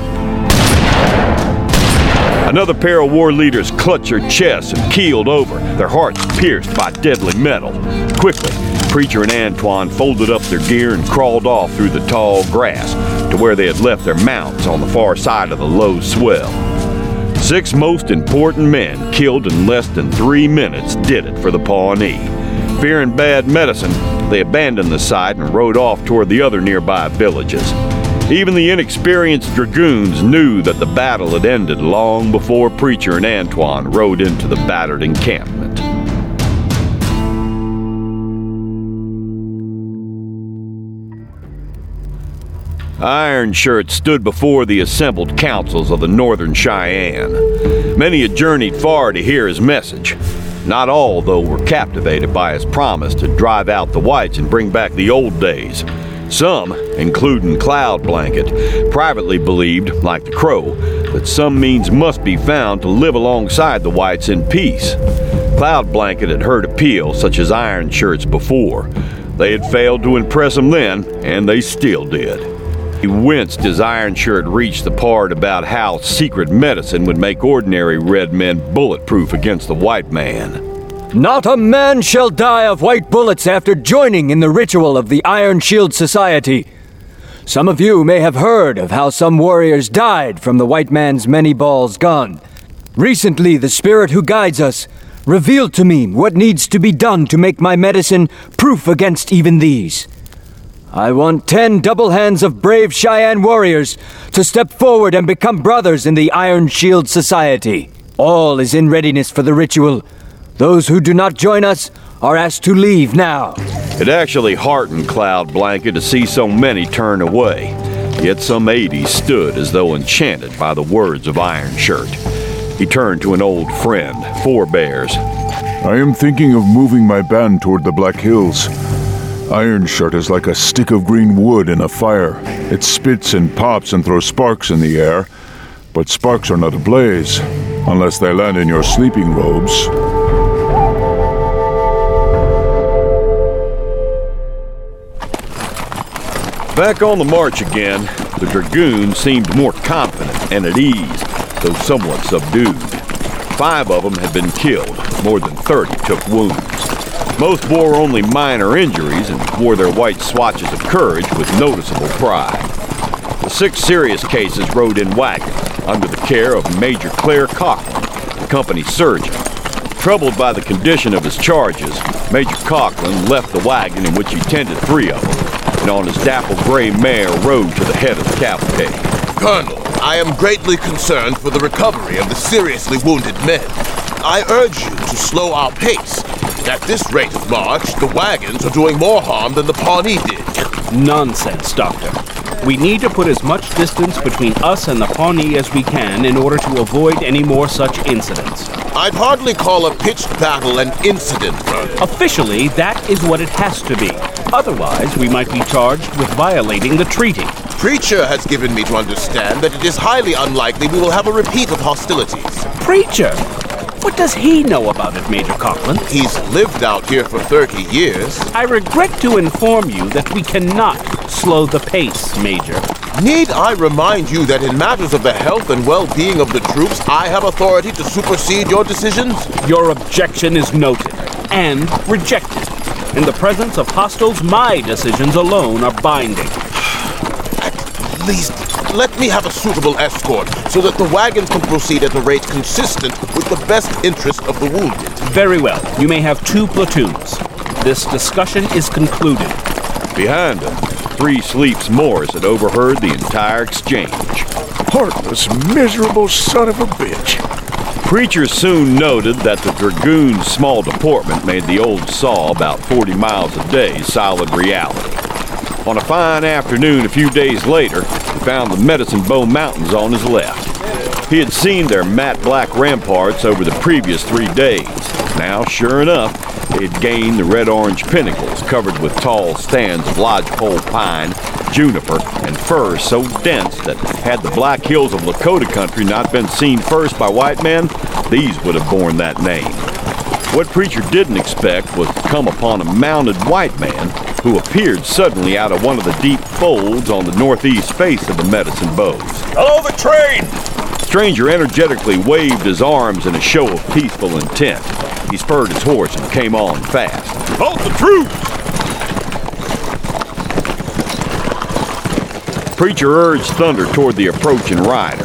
A: Another pair of war leaders clutched their chests and keeled over, their hearts pierced by deadly metal. Quickly, Preacher and Antoine folded up their gear and crawled off through the tall grass to where they had left their mounts on the far side of the low swell. 6 most important men killed in less than 3 minutes did it for the Pawnee. Fearing bad medicine, they abandoned the site and rode off toward the other nearby villages. Even the inexperienced dragoons knew that the battle had ended long before Preacher and Antoine rode into the battered encampment. Iron Shirt stood before the assembled councils of the Northern Cheyenne. Many had journeyed far to hear his message. Not all, though, were captivated by his promise to drive out the whites and bring back the old days. Some, including Cloud Blanket, privately believed, like the Crow, that some means must be found to live alongside the whites in peace. Cloud Blanket had heard appeals such as Iron Shirts before. They had failed to impress him then, and they still did. He winced as Iron Shirt reached the part about how secret medicine would make ordinary red men bulletproof against the white man.
F: Not a man shall die of white bullets after joining in the ritual of the Iron Shield Society. Some of you may have heard of how some warriors died from the white man's many balls gun. Recently, the spirit who guides us revealed to me what needs to be done to make my medicine proof against even these. I want 10 double hands of brave Cheyenne warriors to step forward and become brothers in the Iron Shield Society. All is in readiness for the ritual. Those who do not join us are asked to leave now.
A: It actually heartened Cloud Blanket to see so many turn away. Yet some 80 stood as though enchanted by the words of Iron Shirt. He turned to an old friend, Forebears.
P: I am thinking of moving my band toward the Black Hills. Iron Shirt is like a stick of green wood in a fire. It spits and pops and throws sparks in the air, but sparks are not ablaze unless they land in your sleeping robes.
A: Back on the march again, the dragoons seemed more confident and at ease, though somewhat subdued. 5 of them had been killed, more than 30 took wounds. Most bore only minor injuries and wore their white swatches of courage with noticeable pride. The 6 serious cases rode in wagons under the care of Major Claire Cochran, the company surgeon. Troubled by the condition of his charges, Major Cochran left the wagon in which he tended 3 of them, and on his dapple gray mare rode to the head of the cavalcade.
Q: Colonel, I am greatly concerned for the recovery of the seriously wounded men. I urge you to slow our pace. At this rate of march, the wagons are doing more harm than the Pawnee did.
E: Nonsense, Doctor. We need to put as much distance between us and the Pawnee as we can in order to avoid any more such incidents.
Q: I'd hardly call a pitched battle an incident, Colonel.
E: Officially, that is what it has to be. Otherwise, we might be charged with violating the treaty.
Q: Preacher has given me to understand that it is highly unlikely we will have a repeat of hostilities.
E: Preacher? What does he know about it, Major Cochran?
Q: He's lived out here for 30 years.
E: I regret to inform you that we cannot slow the pace, Major.
Q: Need I remind you that in matters of the health and well-being of the troops, I have authority to supersede your decisions?
E: Your objection is noted and rejected. In the presence of hostiles, my decisions alone are binding.
Q: At least, let me have a suitable escort so that the wagons can proceed at a rate consistent with the best interest of the wounded.
E: Very well. You may have 2 platoons. This discussion is concluded.
A: Behind them, 3 Sleeps Morris had overheard the entire exchange.
M: Heartless, miserable son of a bitch.
A: Preacher soon noted that the dragoons' small deportment made the old saw about 40 miles a day solid reality. On a fine afternoon a few days later, he found the Medicine Bow Mountains on his left. He had seen their matte black ramparts over the previous 3 days. Now, sure enough, they had gained the red-orange pinnacles covered with tall stands of lodgepole pine, juniper, and fir so dense that had the Black Hills of Lakota country not been seen first by white men, these would have borne that name. What Preacher didn't expect was to come upon a mounted white man who appeared suddenly out of one of the deep folds on the northeast face of the Medicine Bows.
C: Hello, the train!
A: The stranger energetically waved his arms in a show of peaceful intent. He spurred his horse and came on fast.
C: Halt the troops!
A: Preacher urged Thunder toward the approaching rider.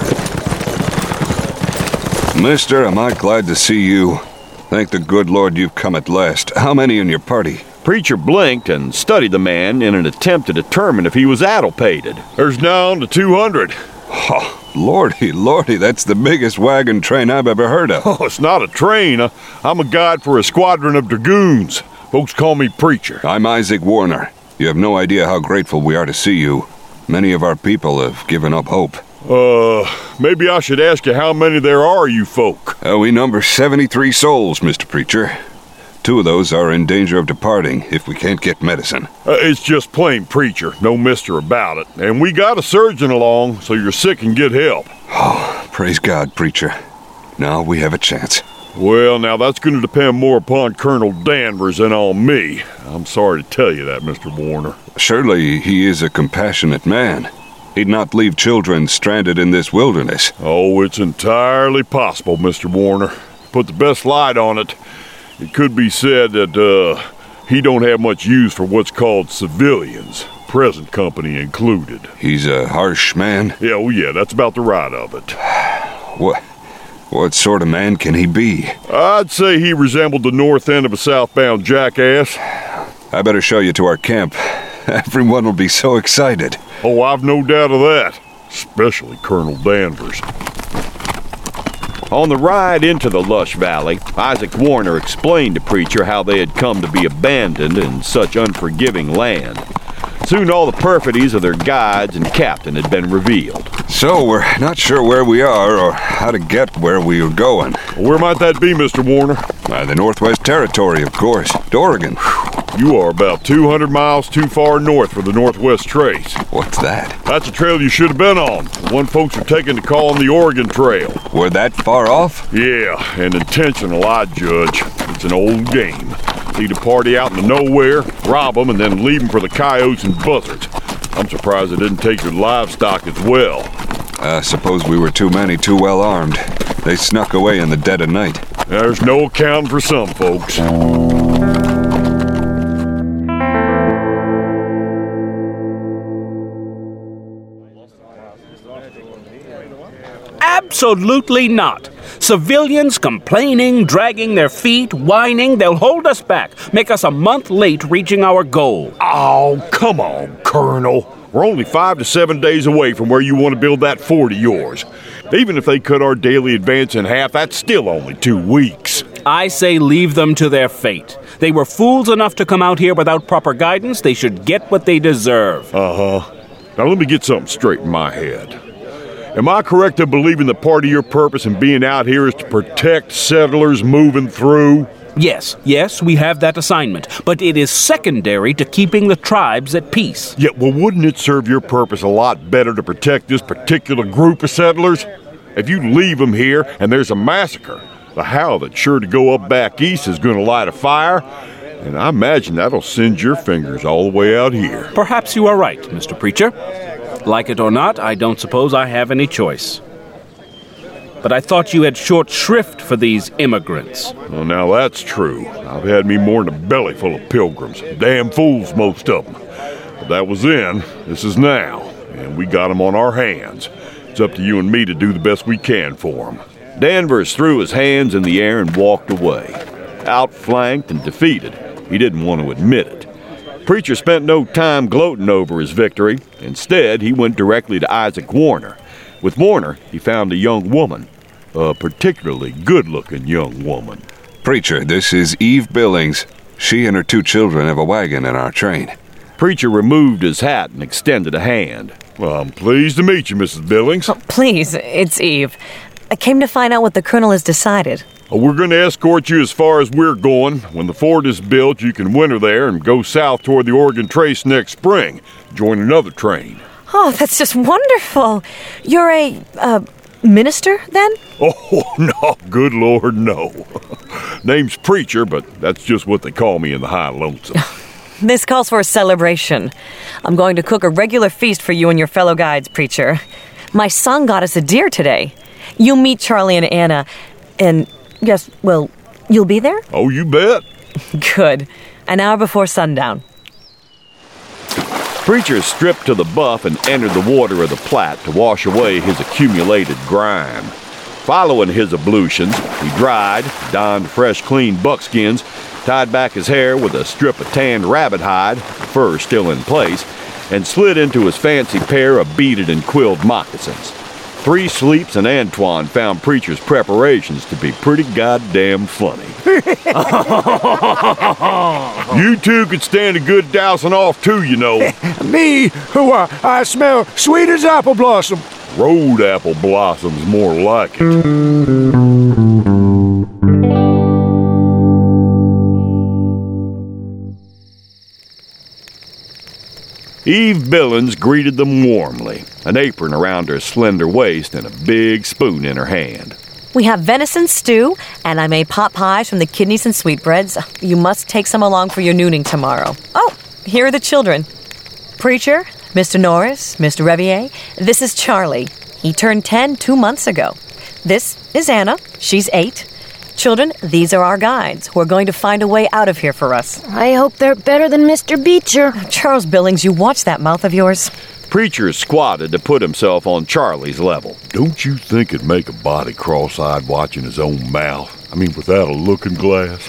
J: Mister, am I glad to see you. Thank the good Lord you've come at last. How many in your party?
A: Preacher blinked and studied the man in an attempt to determine if he was addlepated.
C: There's down to 200.
J: Oh, lordy, that's the biggest wagon train I've ever heard of.
C: Oh, it's not a train. I'm a guide for a squadron of dragoons. Folks call me Preacher.
J: I'm Isaac Warner. You have no idea how grateful we are to see you. Many of our people have given up hope.
C: Maybe I should ask you how many there are, you folk.
J: We number 73 souls, Mr. Preacher. 2 of those are in danger of departing if we can't get medicine.
C: It's just plain Preacher, no mister about it. And we got a surgeon along, so you're sick and get help.
J: Oh, Praise God, preacher. Now we have a chance.
C: Well, now that's going to depend more upon Colonel Danvers than on me. I'm sorry to tell you that, Mr. Warner.
J: Surely he is a compassionate man. He'd not leave children stranded in this wilderness.
C: Oh, it's entirely possible, Mr. Warner. Put the best light on it. It could be said that, he don't have much use for what's called civilians, present company included.
J: He's a harsh man?
C: Yeah, well, yeah, that's about the right of it.
J: What sort of man can he be?
C: I'd say he resembled the north end of a southbound jackass.
J: I better show you to our camp. Everyone will be so excited.
C: Oh, I've no doubt of that. Especially Colonel Danvers.
A: On the ride into the lush valley, Isaac Warner explained to Preacher how they had come to be abandoned in such unforgiving land. Soon all the perfidies of their guides and captain had been revealed.
J: So we're not sure where we are or how to get where we are going.
C: Where might that be, Mr. Warner?
J: The Northwest Territory, of course. Oregon.
C: You are about 200 miles too far north for the Northwest Trace.
J: What's that?
C: That's a trail you should have been on. The one folks are taking to calling the Oregon Trail.
J: We're that far off?
C: Yeah, and intentional, I'd judge. It's an old game. Lead a party out into nowhere, rob them, and then leave them for the coyotes and buzzards. I'm surprised they didn't take your livestock as well.
J: I suppose we were too many, too well armed. They snuck away in the dead of night.
C: There's no accounting for some folks.
E: Absolutely not. Civilians complaining, dragging their feet, whining, they'll hold us back, make us a month late reaching our goal.
C: Oh, come on, Colonel. We're only 5 to 7 days away from where you want to build that fort of yours. Even if they cut our daily advance in half, that's still only 2 weeks.
E: I say leave them to their fate. They were fools enough to come out here without proper guidance. They should get what they deserve.
C: Uh-huh. Now let me get something straight in my head. Am I correct in believing that part of your purpose in being out here is to protect settlers moving through?
E: Yes, we have that assignment, but it is secondary to keeping the tribes at peace.
C: Yeah, well, wouldn't it serve your purpose a lot better to protect this particular group of settlers? If you leave them here and there's a massacre, the Howe that's sure to go up back east is going to light a fire, and I imagine that'll send your fingers all the way out here.
E: Perhaps you are right, Mr. Preacher. Like it or not, I don't suppose I have any choice. But I thought you had short shrift for these immigrants.
C: Well, now that's true. I've had me more than a belly full of pilgrims. Damn fools, most of them. But that was then. This is now. And we got them on our hands. It's up to you and me to do the best we can for them.
A: Danvers threw his hands in the air and walked away. Outflanked and defeated, he didn't want to admit it. Preacher spent no time gloating over his victory. Instead, he went directly to Isaac Warner. With Warner, he found a young woman. A particularly good-looking young woman.
J: Preacher, this is Eve Billings. She and her 2 children have a wagon in our train.
A: Preacher removed his hat and extended a hand.
C: Well, I'm pleased to meet you, Mrs. Billings.
K: Oh, please, it's Eve. I came to find out what the Colonel has decided.
C: We're going to escort you as far as we're going. When the fort is built, you can winter there and go south toward the Oregon Trace next spring. Join another train.
K: Oh, that's just wonderful. You're a, minister, then?
C: Oh, no, good Lord, no. Name's Preacher, but that's just what they call me in the High Lonesome.
K: This calls for a celebration. I'm going to cook a regular feast for you and your fellow guides, Preacher. My son got us a deer today. You'll meet Charlie and Anna, and yes, well, you'll be there?
C: Oh, you bet.
K: Good. An hour before sundown.
A: Preacher stripped to the buff and entered the water of the Platte to wash away his accumulated grime. Following his ablutions, he dried, donned fresh, clean buckskins, tied back his hair with a strip of tanned rabbit hide, fur still in place, and slid into his fancy pair of beaded and quilled moccasins. 3 sleeps and Antoine found Preacher's preparations to be pretty goddamn funny. You 2 could stand a good dousing off too, you know.
M: Me? Who I smell sweet as apple blossom.
C: Road apple blossoms, more like it. Eve Billings greeted them warmly.
A: an apron around her slender waist and a big spoon in her hand.
K: We have venison stew, and I made pot pies from the kidneys and sweetbreads. You must take some along for your nooning tomorrow. Oh, here are the children. Preacher, Mr. Norris, Mr. Revier, this is Charlie. He turned 10 2 months ago. This is Anna. She's 8. Children, these are our guides who are going to find a way out of here for us.
L: I hope they're better than Mr. Beecher.
K: Charles Billings, you watch that mouth of yours.
A: Preacher squatted to put himself on Charlie's level.
C: Don't you think it'd make a body cross-eyed watching his own mouth? I mean, without a looking glass?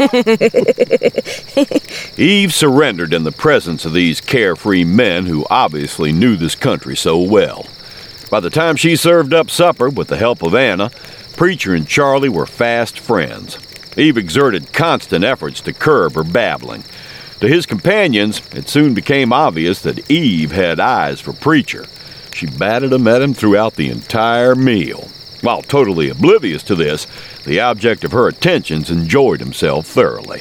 A: Eve surrendered in the presence of these carefree men who obviously knew this country so well. By the time she served up supper with the help of Anna, Preacher and Charlie were fast friends. Eve exerted constant efforts to curb her babbling. To his companions, it soon became obvious that Eve had eyes for Preacher. She batted them at him throughout the entire meal. While totally oblivious to this, the object of her attentions enjoyed himself thoroughly.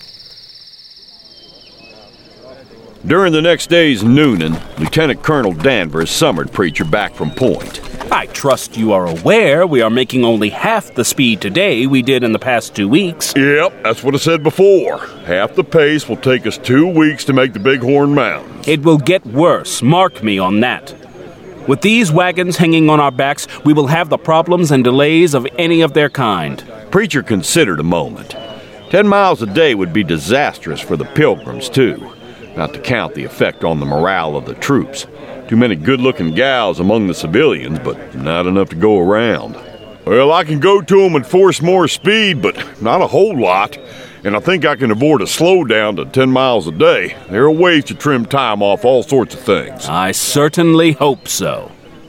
A: During the next day's nooning, Lieutenant Colonel Danvers summoned Preacher back from point.
E: I trust you are aware we are making only half the speed today we did in the past 2 weeks.
C: Yep, that's what I said before. Half the pace will take us 2 weeks to make the Bighorn Mountains.
E: It will get worse, mark me on that. With these wagons hanging on our backs, we will have the problems and delays of any of their kind.
A: Preacher considered a moment. 10 miles a day would be disastrous for the pilgrims, too. Not to count the effect on the morale of the troops. Too many good-looking gals among the civilians, but not enough to go around.
C: Well, I can go to them and force more speed, but not a whole lot. And I think I can avoid a slowdown to 10 miles a day. There are ways to trim time off all sorts of things.
E: I certainly hope so.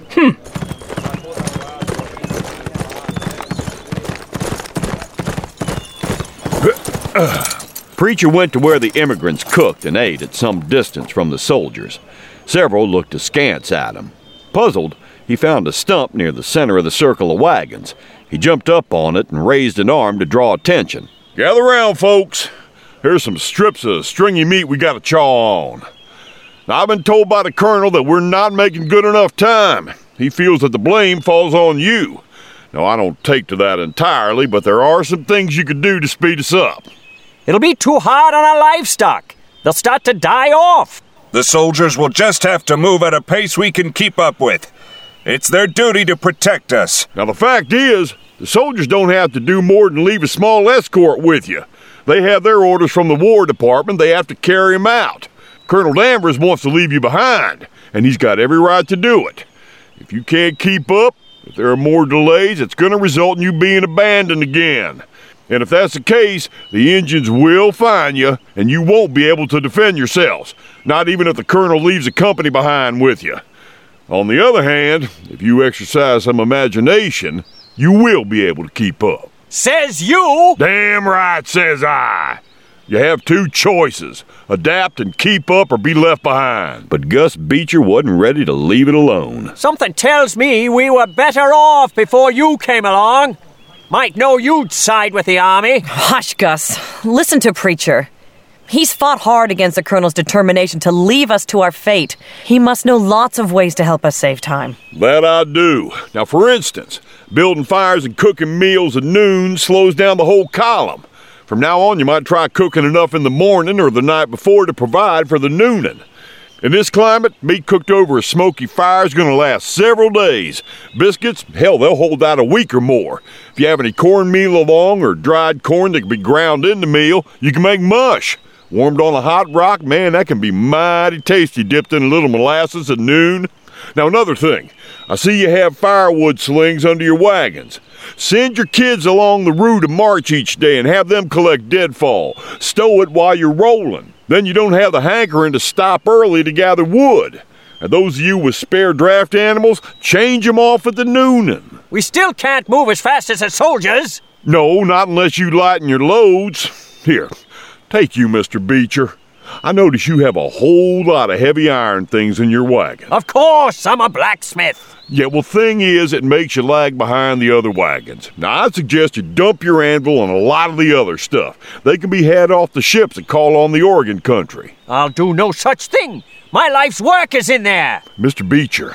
A: Preacher went to where the immigrants cooked and ate at some distance from the soldiers. Several looked askance at him. Puzzled, he found a stump near the center of the circle of wagons. He jumped up on it and raised an arm to draw attention.
C: Gather round, folks. Here's some strips of stringy meat we got to chaw on. Now, I've been told by the colonel that we're not making good enough time. He feels that the blame falls on you. Now, I don't take to that entirely, but there are some things you could do to speed us up.
R: It'll be too hard on our livestock. They'll start to die off.
J: The soldiers will just have to move at a pace we can keep up with. It's their duty to protect us.
C: Now, the fact is, the soldiers don't have to do more than leave a small escort with you. They have their orders from the War Department. They have to carry them out. Colonel Danvers wants to leave you behind, and he's got every right to do it. If you can't keep up, if there are more delays, it's going to result in you being abandoned again. And if that's the case, the Injuns will find you, and you won't be able to defend yourselves, not even if the colonel leaves a company behind with you. On the other hand, if you exercise some imagination, you will be able to keep up.
R: Says you!
C: Damn right, says I. You have 2 choices, adapt and keep up or be left behind.
A: But Gus Beecher wasn't ready to leave it alone.
R: Something tells me we were better off before you came along. Might know you'd side with the army.
K: Hush, Gus. Listen to Preacher. He's fought hard against the Colonel's determination to leave us to our fate. He must know lots of ways to help us save time.
C: That I do. Now, for instance, building fires and cooking meals at noon slows down the whole column. From now on, you might try cooking enough in the morning or the night before to provide for the nooning. In this climate, meat cooked over a smoky fire is going to last several days. Biscuits, hell, they'll hold out a week or more. If you have any cornmeal along or dried corn that can be ground in the meal, you can make mush. Warmed on a hot rock, man, that can be mighty tasty dipped in a little molasses at noon. Now, another thing. I see you have firewood slings under your wagons. Send your kids along the route of march each day and have them collect deadfall. Stow it while you're rolling. Then you don't have the hankering to stop early to gather wood. And those of you with spare draft animals, change them off at the nooning.
R: We still can't move as fast as the soldiers.
C: No, not unless you lighten your loads. Here, take you, Mr. Beecher. I notice you have a whole lot of heavy iron things in your wagon.
R: Of course, I'm a blacksmith.
C: Yeah, well, thing is, it makes you lag behind the other wagons. Now, I'd suggest you dump your anvil and a lot of the other stuff. They can be had off the ships that call on the Oregon country.
R: I'll do no such thing. My life's work is in there.
C: Mr. Beecher,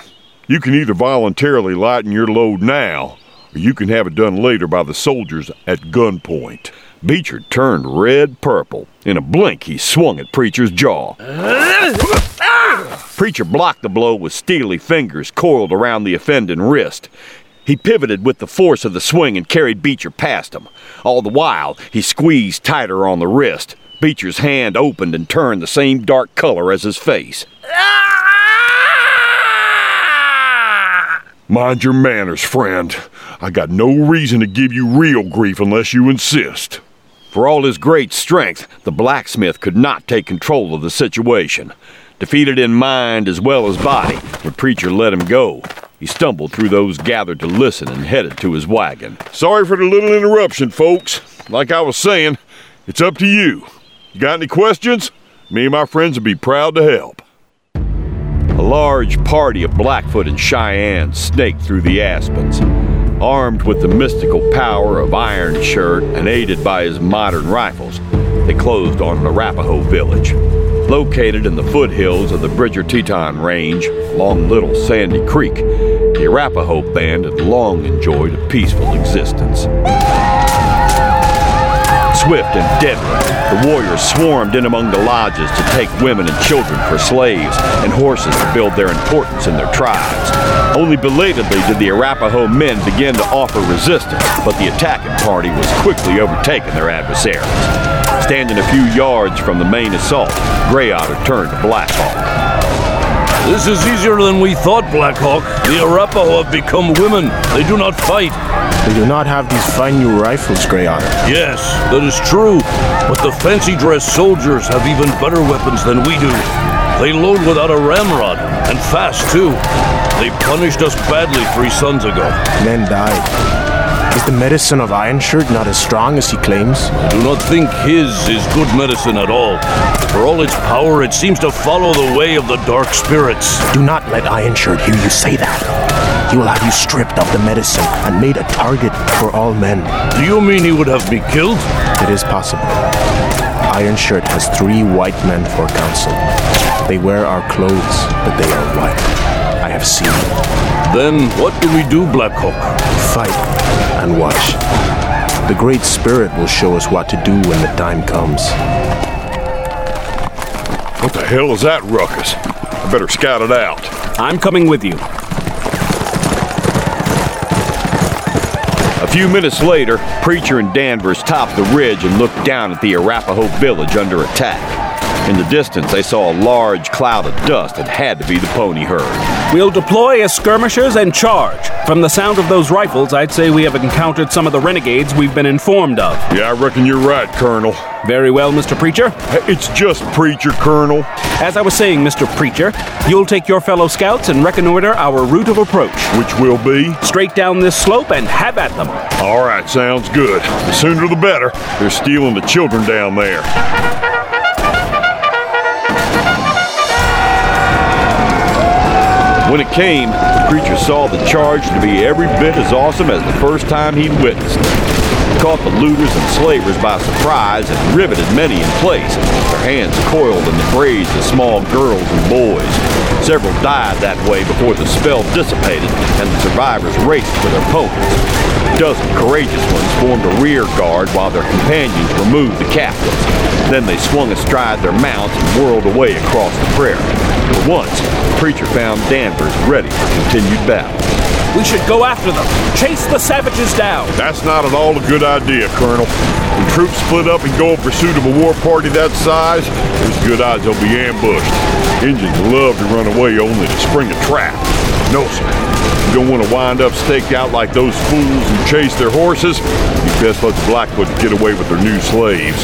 C: You can either voluntarily lighten your load now, or you can have it done later by the soldiers at gunpoint. Beecher turned red-purple. In a blink, he swung at Preacher's jaw. Preacher blocked the blow with steely fingers coiled around the offending wrist. He pivoted with the force of the swing and carried Beecher past him. All the while, he squeezed tighter on the wrist. Beecher's hand opened and turned the same dark color as his face. Mind your manners, friend. I got no reason to give you real grief unless you insist.
A: For all his great strength, the blacksmith could not take control of the situation. Defeated in mind as well as body, the preacher let him go. He stumbled through those gathered to listen and headed to his wagon.
C: Sorry for the little interruption, folks. Like I was saying, it's up to you. You got any questions? Me and my friends would be proud to help.
A: A large party of Blackfoot and Cheyenne snaked through the aspens. Armed with the mystical power of Iron Shirt and aided by his modern rifles, they closed on an Arapaho village. Located in the foothills of the Bridger Teton Range, along Little Sandy Creek, the Arapaho band had long enjoyed a peaceful existence. Swift and deadly, the warriors swarmed in among the lodges to take women and children for slaves and horses to build their importance in their tribes. Only belatedly did the Arapaho men begin to offer resistance, but the attacking party was quickly overtaking their adversaries. Standing a few yards from the main assault, Grey Otter turned to Black Hawk.
S: This is easier than we thought, Black Hawk. The Arapaho have become women. They do not fight.
O: They do not have these fine new rifles, Grey Otter.
S: Yes, that is true. But the fancy-dressed soldiers have even better weapons than we do. They load without a ramrod, and fast, too. They punished us badly 3 suns ago.
O: Men died. Is the medicine of Iron Shirt not as strong as he claims?
S: I do not think his is good medicine at all. For all its power, it seems to follow the way of the dark spirits.
O: Do not let Iron Shirt hear you say that. He will have you stripped of the medicine and made a target for all men.
S: Do you mean he would have me killed?
O: It is possible. Iron Shirt has 3 white men for counsel. They wear our clothes, but they are white. I have seen them.
S: Then what do we do, Black Hawk?
O: Fight and watch. The Great Spirit will show us what to do when the time comes.
C: What the hell is that ruckus? I better scout it out.
E: I'm coming with you.
A: A few minutes later, Preacher and Danvers topped the ridge and looked down at the Arapaho village under attack. In the distance, they saw a large cloud of dust that had to be the pony herd.
E: We'll deploy as skirmishers and charge. From the sound of those rifles, I'd say we have encountered some of the renegades we've been informed of.
C: Yeah, I reckon you're right, Colonel.
E: Very well, Mr. Preacher.
C: It's just Preacher, Colonel.
E: As I was saying, Mr. Preacher, you'll take your fellow scouts and reconnoiter our route of approach.
C: Which will be?
E: Straight down this slope and have at them.
C: All right, sounds good. The sooner the better. They're stealing the children down there.
A: When it came, the Preacher saw the charge to be every bit as awesome as the first time he'd witnessed it. It caught the looters and slavers by surprise and riveted many in place, their hands coiled in the braids of small girls and boys. Several died that way before the spell dissipated and the survivors raced for their ponies. A dozen courageous ones formed a rear guard while their companions removed the captives. Then they swung astride their mounts and whirled away across the prairie. For once, the Preacher found Danvers ready for continued battle.
E: We should go after them. Chase the savages down.
C: That's not at all a good idea, Colonel. When troops split up and go in pursuit of a war party that size, there's good odds they'll be ambushed. Indians love to run away only to spring a trap. No, sir. You don't want to wind up staked out like those fools who chase their horses. You best let the Blackfoot get away with their new slaves.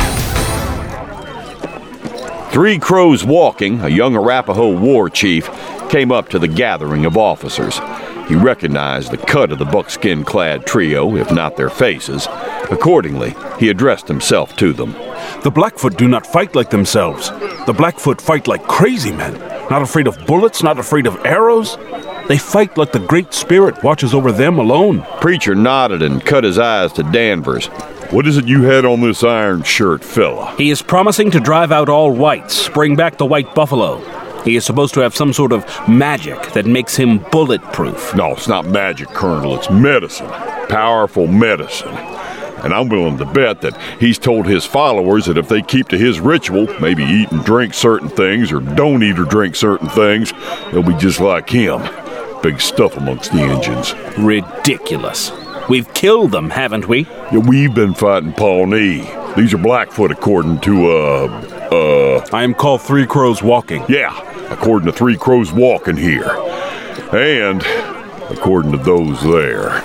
A: 3 Crows Walking, a young Arapaho war chief, came up to the gathering of officers. He recognized the cut of the buckskin-clad trio, if not their faces. Accordingly, he addressed himself to them.
E: The Blackfoot do not fight like themselves. The Blackfoot fight like crazy men, not afraid of bullets, not afraid of arrows. They fight like the Great Spirit watches over them alone.
A: Preacher nodded and cut his eyes to Danvers.
C: What is it you had on this Iron Shirt fella?
E: He is promising to drive out all whites, bring back the white buffalo. He is supposed to have some sort of magic that makes him bulletproof.
C: No, it's not magic, Colonel. It's medicine. Powerful medicine. And I'm willing to bet that he's told his followers that if they keep to his ritual, maybe eat and drink certain things or don't eat or drink certain things, they'll be just like him. Big stuff amongst the Injuns.
E: Ridiculous. We've killed them, haven't we?
C: Yeah, we've been fighting Pawnee. These are Blackfoot according to,
E: I am called Three Crows Walking.
C: Yeah, according to Three Crows Walking here. And according to those there.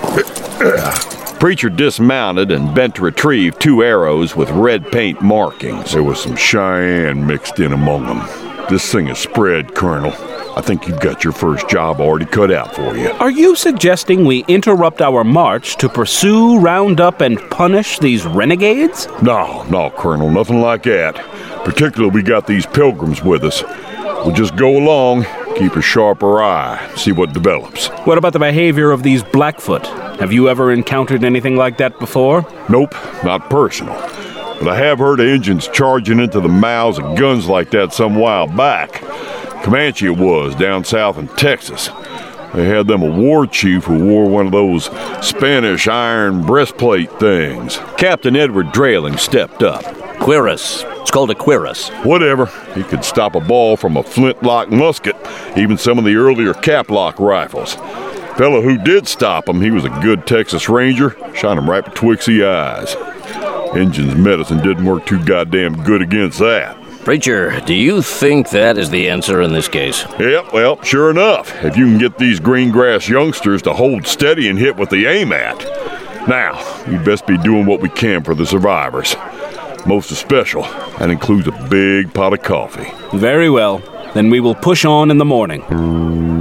A: Preacher dismounted and bent to retrieve 2 arrows with red paint markings.
C: There was some Cheyenne mixed in among them. This thing is spread, Colonel. I think you've got your first job already cut out for you.
E: Are you suggesting we interrupt our march to pursue, round up, and punish these renegades?
C: No, Colonel, nothing like that. Particularly we got these pilgrims with us. We'll just go along, keep a sharper eye, see what develops.
E: What about the behavior of these Blackfoot? Have you ever encountered anything like that before?
C: Nope, not personal. But I have heard of Injuns charging into the mouths of guns like that some while back. Comanche it was, down south in Texas. They had them a war chief who wore one of those Spanish iron breastplate things.
A: Captain Edward Drayling stepped up.
S: Cuirass. It's called a cuirass.
C: Whatever. He could stop a ball from a flintlock musket, even some of the earlier caplock rifles. Fellow who did stop him, he was a good Texas Ranger, shot him right betwixt the eyes. Injun's medicine didn't work too goddamn good against that.
S: Preacher, do you think that is the answer in this case?
C: Yep, well, sure enough. If you can get these green grass youngsters to hold steady and hit with the AMAT. Now, we'd best be doing what we can for the survivors. Most especial, that includes a big pot of coffee.
E: Very well. Then we will push on in the morning.